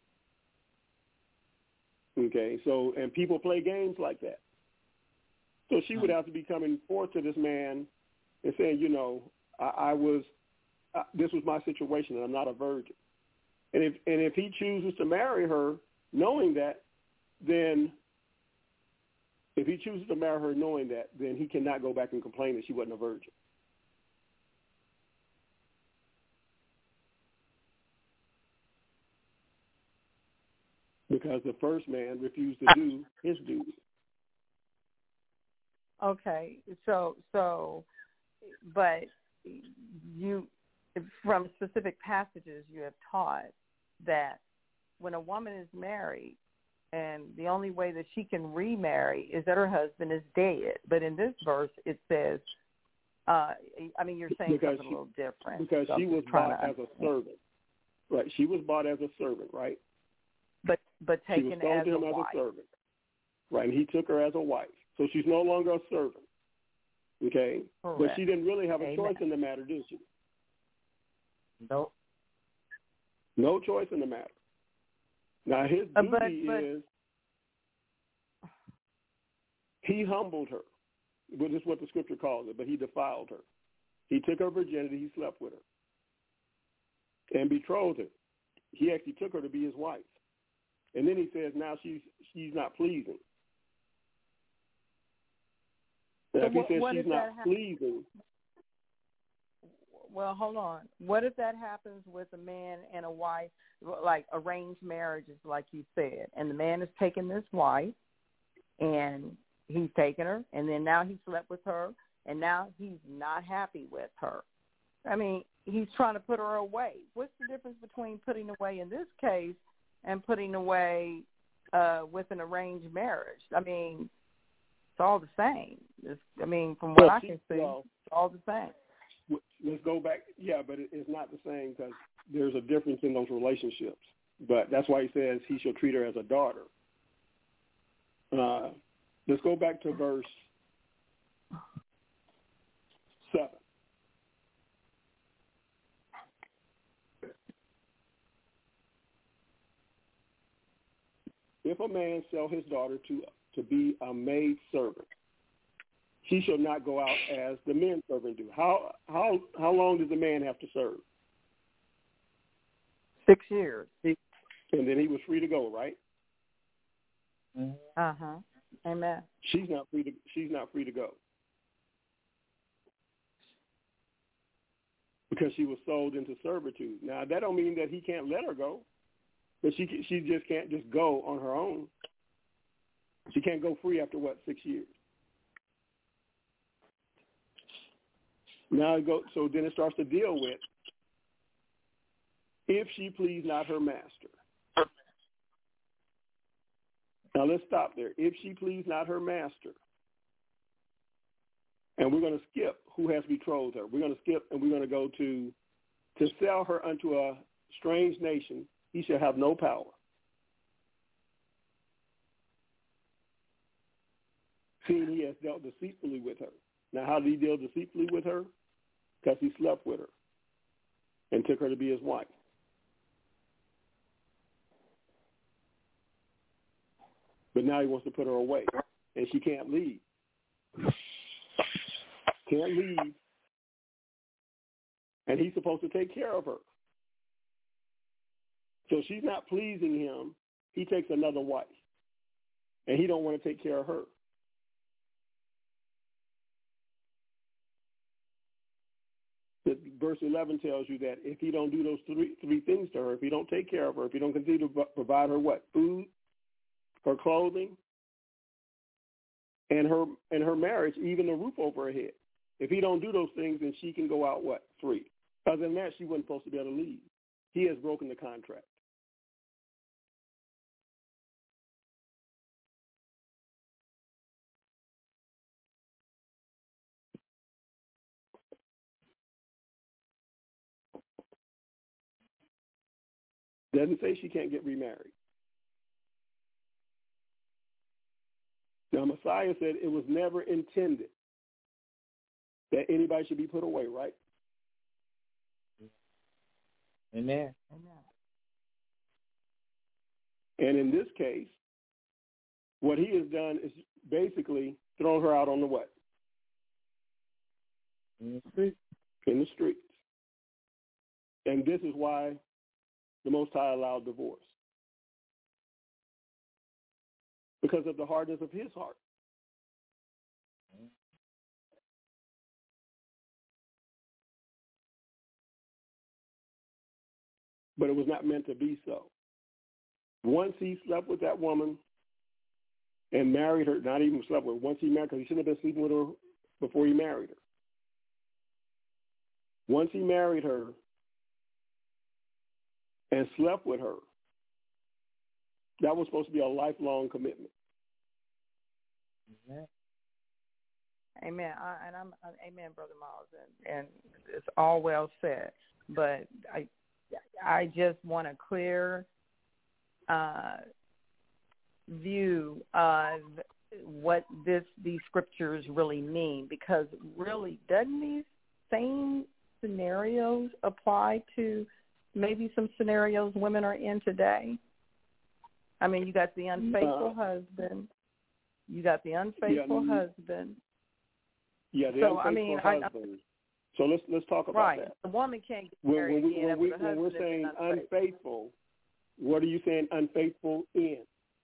Okay, so, and people play games like that. So she would have to be coming forth to this man and saying, you know, this was my situation and I'm not a virgin. And if he chooses to marry her knowing that, then if he chooses to marry her knowing that, then he cannot go back and complain that she wasn't a virgin. Because the first man refused to do his duty. Okay, so, but you, from specific passages, you have taught that when a woman is married, and the only way that she can remarry is that her husband is dead. But in this verse, it says, I mean, you're saying because something a little different. Because so she was bought as a servant. Right, she was bought as a servant, right? But taken she was sold as to him a as wife. a servant. Right, and he took her as a wife. So she's no longer a servant. Okay? Correct. But she didn't really have a Amen. choice in the matter, did she? Nope. No choice in the matter. Now, his duty is he humbled her, which is what the scripture calls it, but he defiled her. He took her virginity, he slept with her, and betrothed her. He actually took her to be his wife. And then he says now she's not pleasing. Now, So if he says what she's if not that happens? pleasing. Well, hold on. What if that happens with a man and a wife, like arranged marriages, like you said, and the man has taken this wife, and he's taken her, and then now he slept with her, and now he's not happy with her. I mean, he's trying to put her away. What's the difference between putting away in this case and putting away with an arranged marriage? I mean, it's all the same. From what I can see, it's all the same. Let's go back. Yeah, but it's not the same because there's a difference in those relationships. But that's why he says he shall treat her as a daughter. Let's go back to verse 7. If a man sell his daughter to be a maid servant, she shall not go out as the men servant do. How long does the man have to serve? 6 years. And then he was free to go, right? Uh-huh. Amen. She's not free to go. Because she was sold into servitude. Now that don't mean that he can't let her go. But she just can't just go on her own. She can't go free after 6 years. Now so then it starts to deal with if she please not her master. Now let's stop there. If she please not her master. And we're going to skip who has betrothed her. We're going to skip and we're going to go to sell her unto a strange nation, he shall have no power. Seeing he has dealt deceitfully with her. Now, how did he deal deceitfully with her? Because he slept with her and took her to be his wife. But now he wants to put her away, and she can't leave. Can't leave. And he's supposed to take care of her. So she's not pleasing him. He takes another wife, and he don't want to take care of her. Verse 11 tells you that if he don't do those three things to her, if he don't take care of her, if he don't continue to provide her what? Food, her clothing, and her marriage, even the roof over her head. If he don't do those things, then she can go out what? Free. Other than that, she wasn't supposed to be able to leave. He has broken the contract. Doesn't say she can't get remarried. Now, Messiah said it was never intended that anybody should be put away, right? Amen. And in this case, what he has done is basically thrown her out on the what? In the street. In the streets. And this is why the Most High allowed divorce. Because of the hardness of his heart. But it was not meant to be so. Once he slept with that woman and married her, not even slept with her, once he married her, he shouldn't have been sleeping with her before he married her. Once he married her and slept with her, that was supposed to be a lifelong commitment. Amen. Amen. Amen, Brother Miles, and it's all well said. But I just want a clear view of what these scriptures really mean, because really, doesn't these same scenarios apply to maybe some scenarios women are in today? I mean, you got the unfaithful husband. You got the unfaithful husband. Yeah, the unfaithful husband. So let's talk about that. The woman can't get married again. When we're saying unfaithful, what are you saying unfaithful in?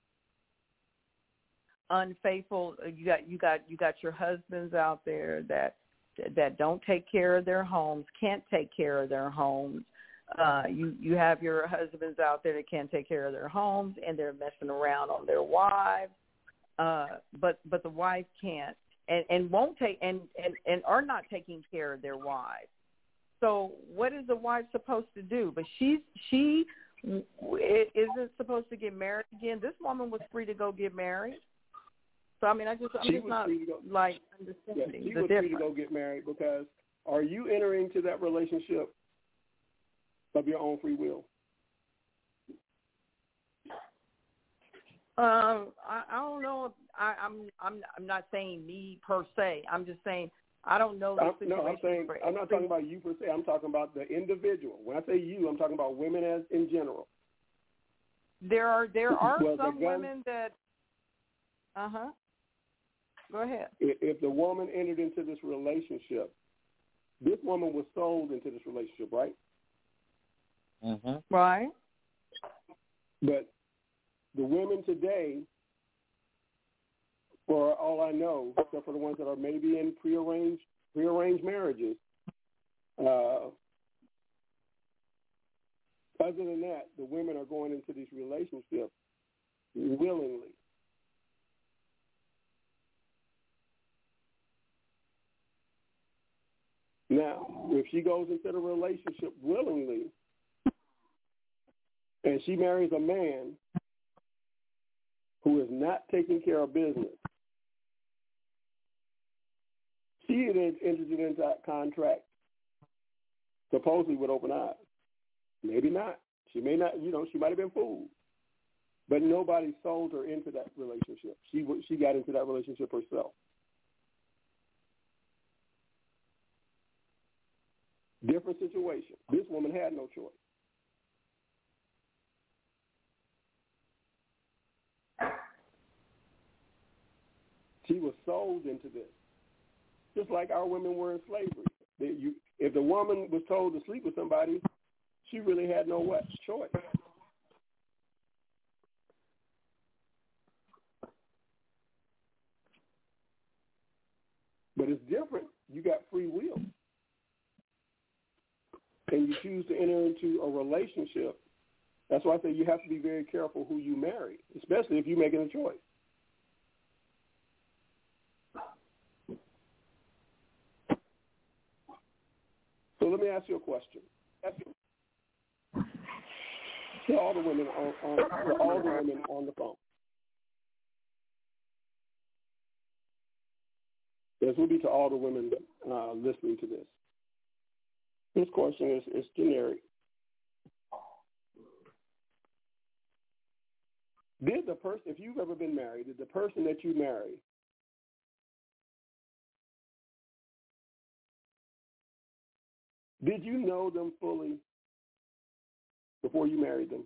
Unfaithful. You got your husbands out there that don't take care of their homes, can't take care of their homes. You have your husbands out there that can't take care of their homes, and they're messing around on their wives. But the wife can't and won't take and are not taking care of their wives. So what is the wife supposed to do? But she isn't supposed to get married again. This woman was free to go get married. So I'm just not like understanding she the was difference. free to go get married, because are you entering into that relationship of your own free will? I don't know. I'm not saying me per se. I'm just saying I don't know the situation. I'm not talking about you per se. I'm talking about the individual. When I say you, I'm talking about women as in general. There are some women that. Go ahead. If the woman entered into this relationship, this woman was sold into this relationship, right? Right. But the women today, for all I know, except for the ones that are maybe in prearranged marriages, other than that, the women are going into these relationships willingly. Now, if she goes into the relationship willingly and she marries a man who is not taking care of business, she then enters into that contract supposedly with open eyes. Maybe not. She may not, she might have been fooled. But nobody sold her into that relationship. She got into that relationship herself. Different situation. This woman had no choice. She was sold into this, just like our women were in slavery. If the woman was told to sleep with somebody, she really had no choice. But it's different. You got free will. And you choose to enter into a relationship. That's why I say you have to be very careful who you marry, especially if you're making a choice. So let me ask you a question. To all the women on the phone. This will be to all the women listening to this. This question is generic. Did the person, if you've ever been married, did the person that you marry did you know them fully before you married them?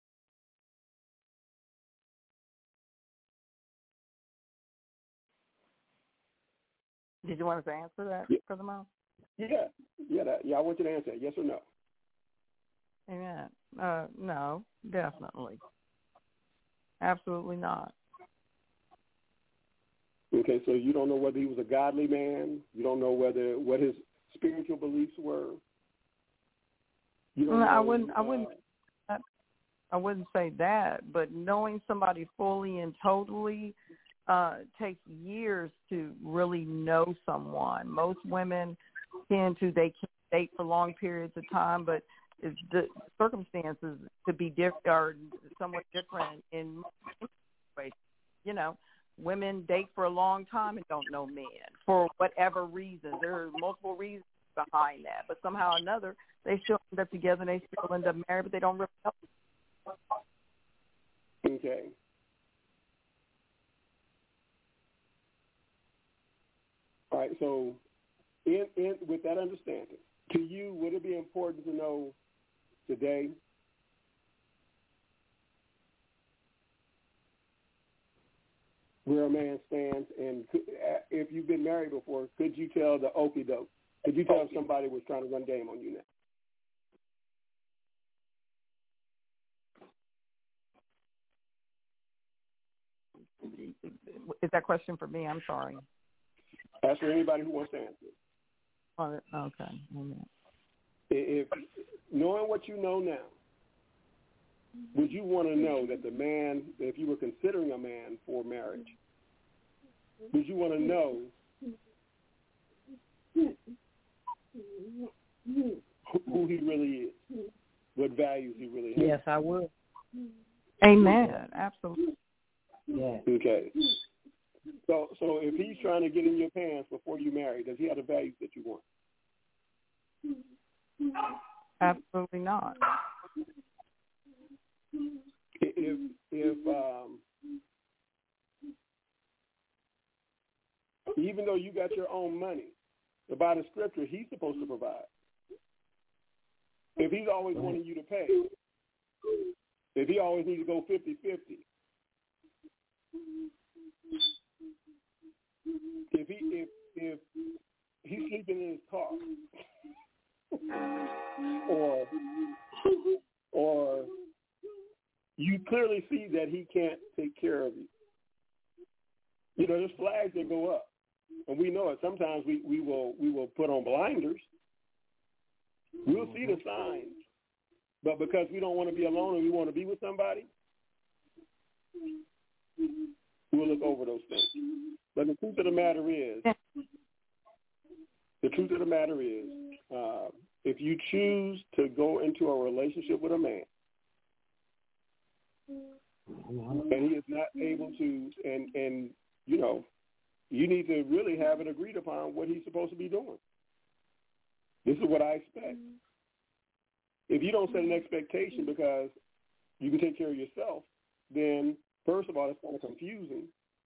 Did you want us to answer that for the moment? Yeah. I want you to answer that. Yes or no? Amen. No, definitely. Absolutely not. Okay, so you don't know whether he was a godly man. You don't know what his spiritual beliefs were. You don't know, I wouldn't say that, but knowing somebody fully and totally takes years to really know someone. Most women they can date for long periods of time, but the circumstances could be are somewhat different in ways. You know, women date for a long time and don't know men for whatever reason. There are multiple reasons behind that, but somehow or another they still end up together and they still end up married, but they don't really know. Okay. All right, so with that understanding, to you, would it be important to know today where a man stands? And if you've been married before, could you tell the okie doke? Could you tell if somebody was trying to run game on you now? Is that question for me? I'm sorry. Ask for anybody who wants to answer. Okay. If knowing what you know now, would you want to know that the man, if you were considering a man for marriage, would you want to know who he really is, what values he really has? Yes, I would. Amen. Absolutely. Yeah. Okay. So if he's trying to get in your pants before you marry, does he have the values that you want? Absolutely not. If even though you got your own money, by the scripture, he's supposed to provide. If he's always wanting you to pay, if he always needs to go 50-50, if he's sleeping in his car, or you clearly see that he can't take care of you. You know, there's flags that go up, and we know it. Sometimes we will put on blinders. We'll see the signs, but because we don't want to be alone and we want to be with somebody, we'll look over those things. But the truth of the matter is, if you choose to go into a relationship with a man, and he is not able to, and you know, you need to really have it agreed upon what he's supposed to be doing. This is what I expect. If you don't set an expectation because you can take care of yourself, then first of all, it's kind of confusing.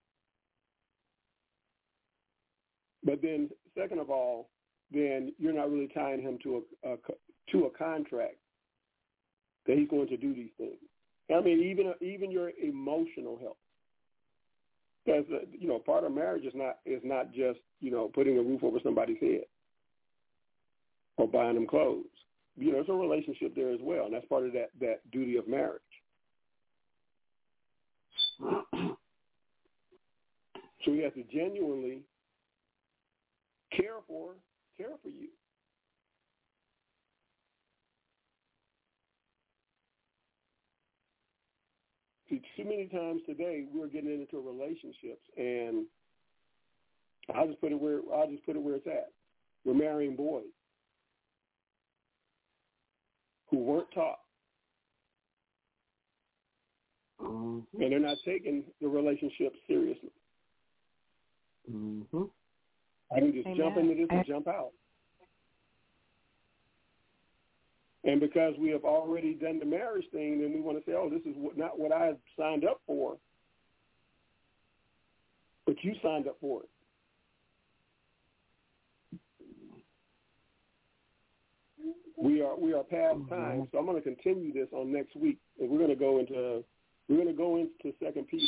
But then, second of all, then you're not really tying him to a contract that he's going to do these things. I mean, even your emotional health, because you know, part of marriage is not just, you know, putting a roof over somebody's head or buying them clothes. You know, there's a relationship there as well, and that's part of that duty of marriage. So he has to genuinely care for you. See, too many times today we're getting into relationships, and I'll just put it where it's at. We're marrying boys who weren't taught, and they're not taking the relationship seriously. Mm-hmm. I can just jump into this and jump out. And because we have already done the marriage thing, then we want to say, oh, this is not what I signed up for. But you signed up for it. We are past time, so I'm going to continue this on next week, and we're going to go into 2 Peter.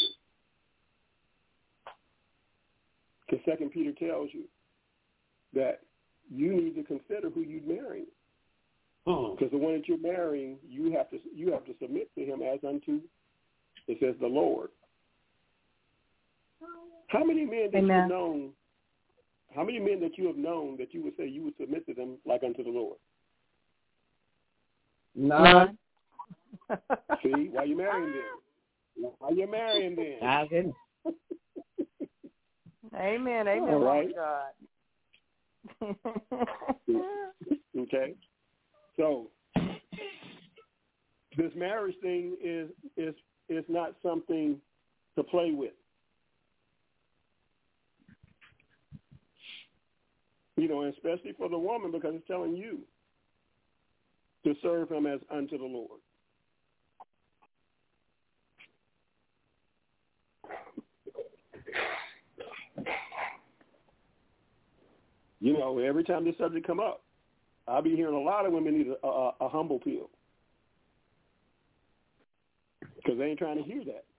Because 2 Peter tells you that you need to consider who you're marrying. Because the one that you're marrying, you have to submit to him as unto, it says, the Lord. How many men that you've known? How many men that you have known that you would say you would submit to them like unto the Lord? None. See, why you marrying them? Why you marrying them? I didn't. Amen. All right. God. Okay. So this marriage thing is not something to play with. You know, especially for the woman, because it's telling you to serve him as unto the Lord. You know, every time this subject come up, I'll be hearing a lot of women need a humble pill because they ain't trying to hear that.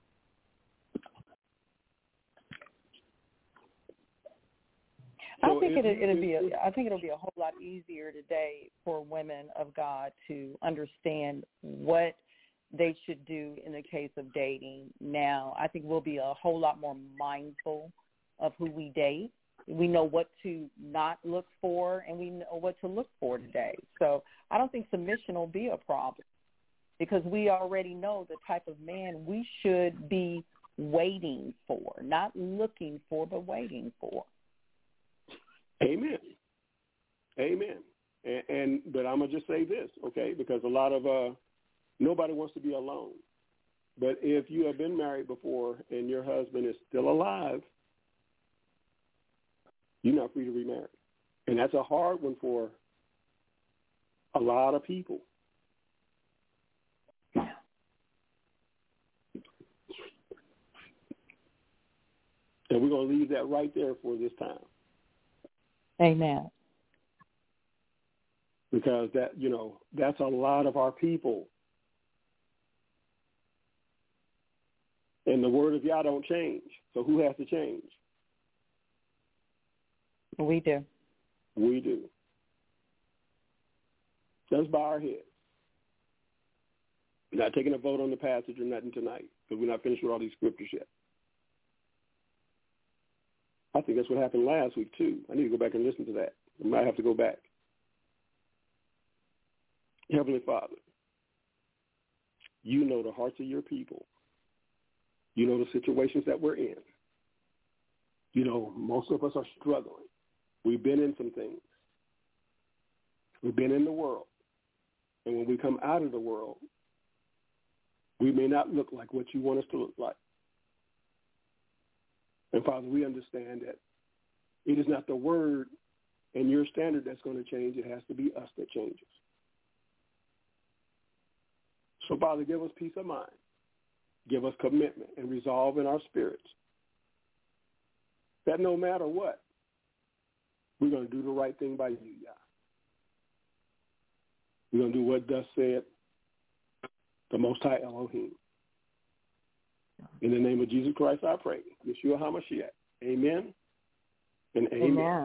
I think it'll be a whole lot easier today for women of God to understand what they should do in the case of dating. Now, I think we'll be a whole lot more mindful of who we date. We know what to not look for, and we know what to look for today. So I don't think submission will be a problem because we already know the type of man we should be waiting for, not looking for, but waiting for. Amen. Amen. But I'm going to just say this, okay, because a lot of nobody wants to be alone. But if you have been married before and your husband is still alive, you're not free to remarry. And that's a hard one for a lot of people. And we're going to leave that right there for this time. Amen. Because that's a lot of our people. And the word of Yah don't change. So who has to change? We do. We do. Let's bow our heads. We're not taking a vote on the passage or nothing tonight because we're not finished with all these scriptures yet. I think that's what happened last week, too. I need to go back and listen to that. I might have to go back. Heavenly Father, you know the hearts of your people. You know the situations that we're in. You know, most of us are struggling. We've been in some things. We've been in the world. And when we come out of the world, we may not look like what you want us to look like. And, Father, we understand that it is not the word and your standard that's going to change. It has to be us that changes. So, Father, give us peace of mind. Give us commitment and resolve in our spirits that no matter what, we're going to do the right thing by you, Yah. We're going to do what thus said the Most High Elohim. In the name of Jesus Christ, I pray. Yeshua HaMashiach. Amen and amen. Amen.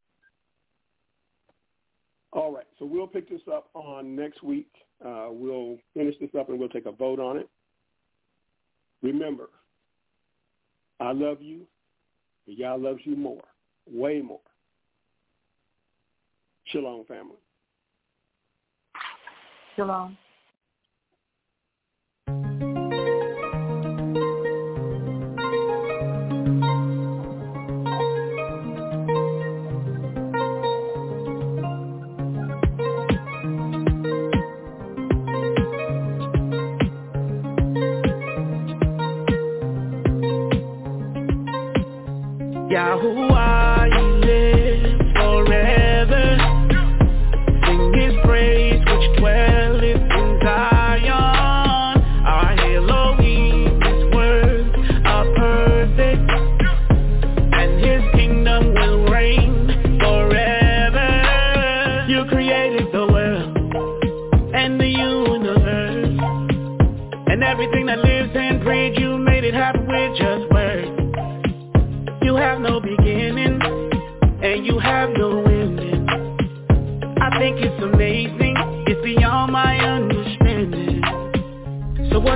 All right, so we'll pick this up on next week. We'll finish this up and we'll take a vote on it. Remember, I love you, but Yah loves you more, way more. Shalom, family. Shalom. Yahuwah, you live forever. Sing his praise, which dwells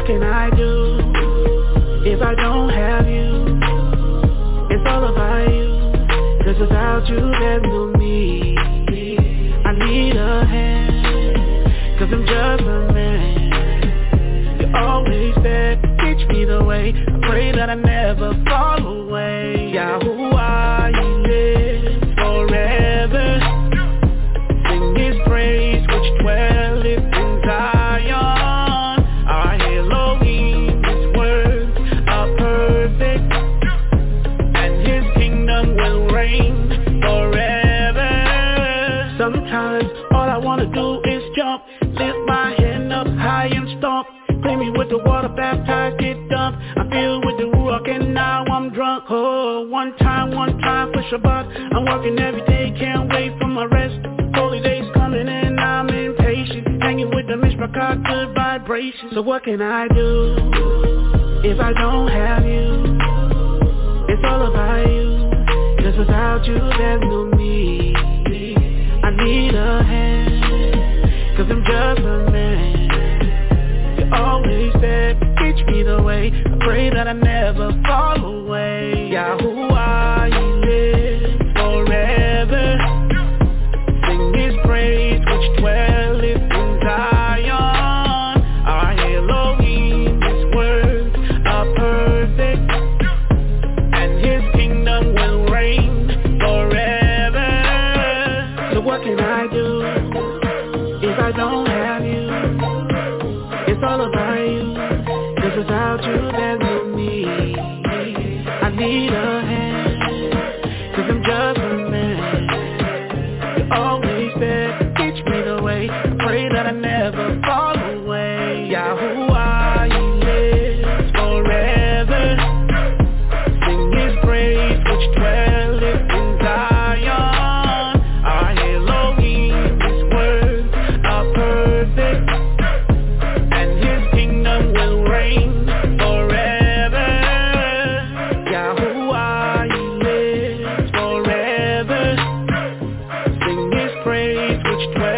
what can I do if I don't have you? It's all about you, 'cause without you there's no me. I need a hand, 'cause I'm just a man. You always said, teach me the way. I pray that I never fall away. Yahuwah, you live forever. Sing his praise, which dwelleth in Zion. Our Elohim, his words are perfect, and his kingdom will reign forever. Sometimes all I wanna do is jump, lift my hand up high and stomp. Clean me with the water, baptized, get dumped. I'm filled with the Ruach and now I'm drunk. Oh, one time for Shabbat. I'm working every day, can't wait for my rest. Holy days coming and I'm impatient. Hanging with the Mishpachah, good vibrations. So what can I do if I don't have you? It's all about you, 'cause without you there's no me. I need a hand, 'cause I'm just a man. You always said, teach me the way. I pray that I never fall away. Yahuwah, you live forever. Sing his praise, which dwelleth in Zion. Our Elohim, his words are perfect, and his kingdom will reign forever. So what can I do if I don't have you? It's all about you, 'cause without you there's no me. I need a hand, 'cause I'm just a man. You always said, teach me the way. I pray that I never fall away. Yahuwah, you live forever. Sing his praise, which dwelleth in Zion. Our Elohim, his words are perfect, and his kingdom will reign forever. Yahuwah, he lives forever. Sing his praise, which dwells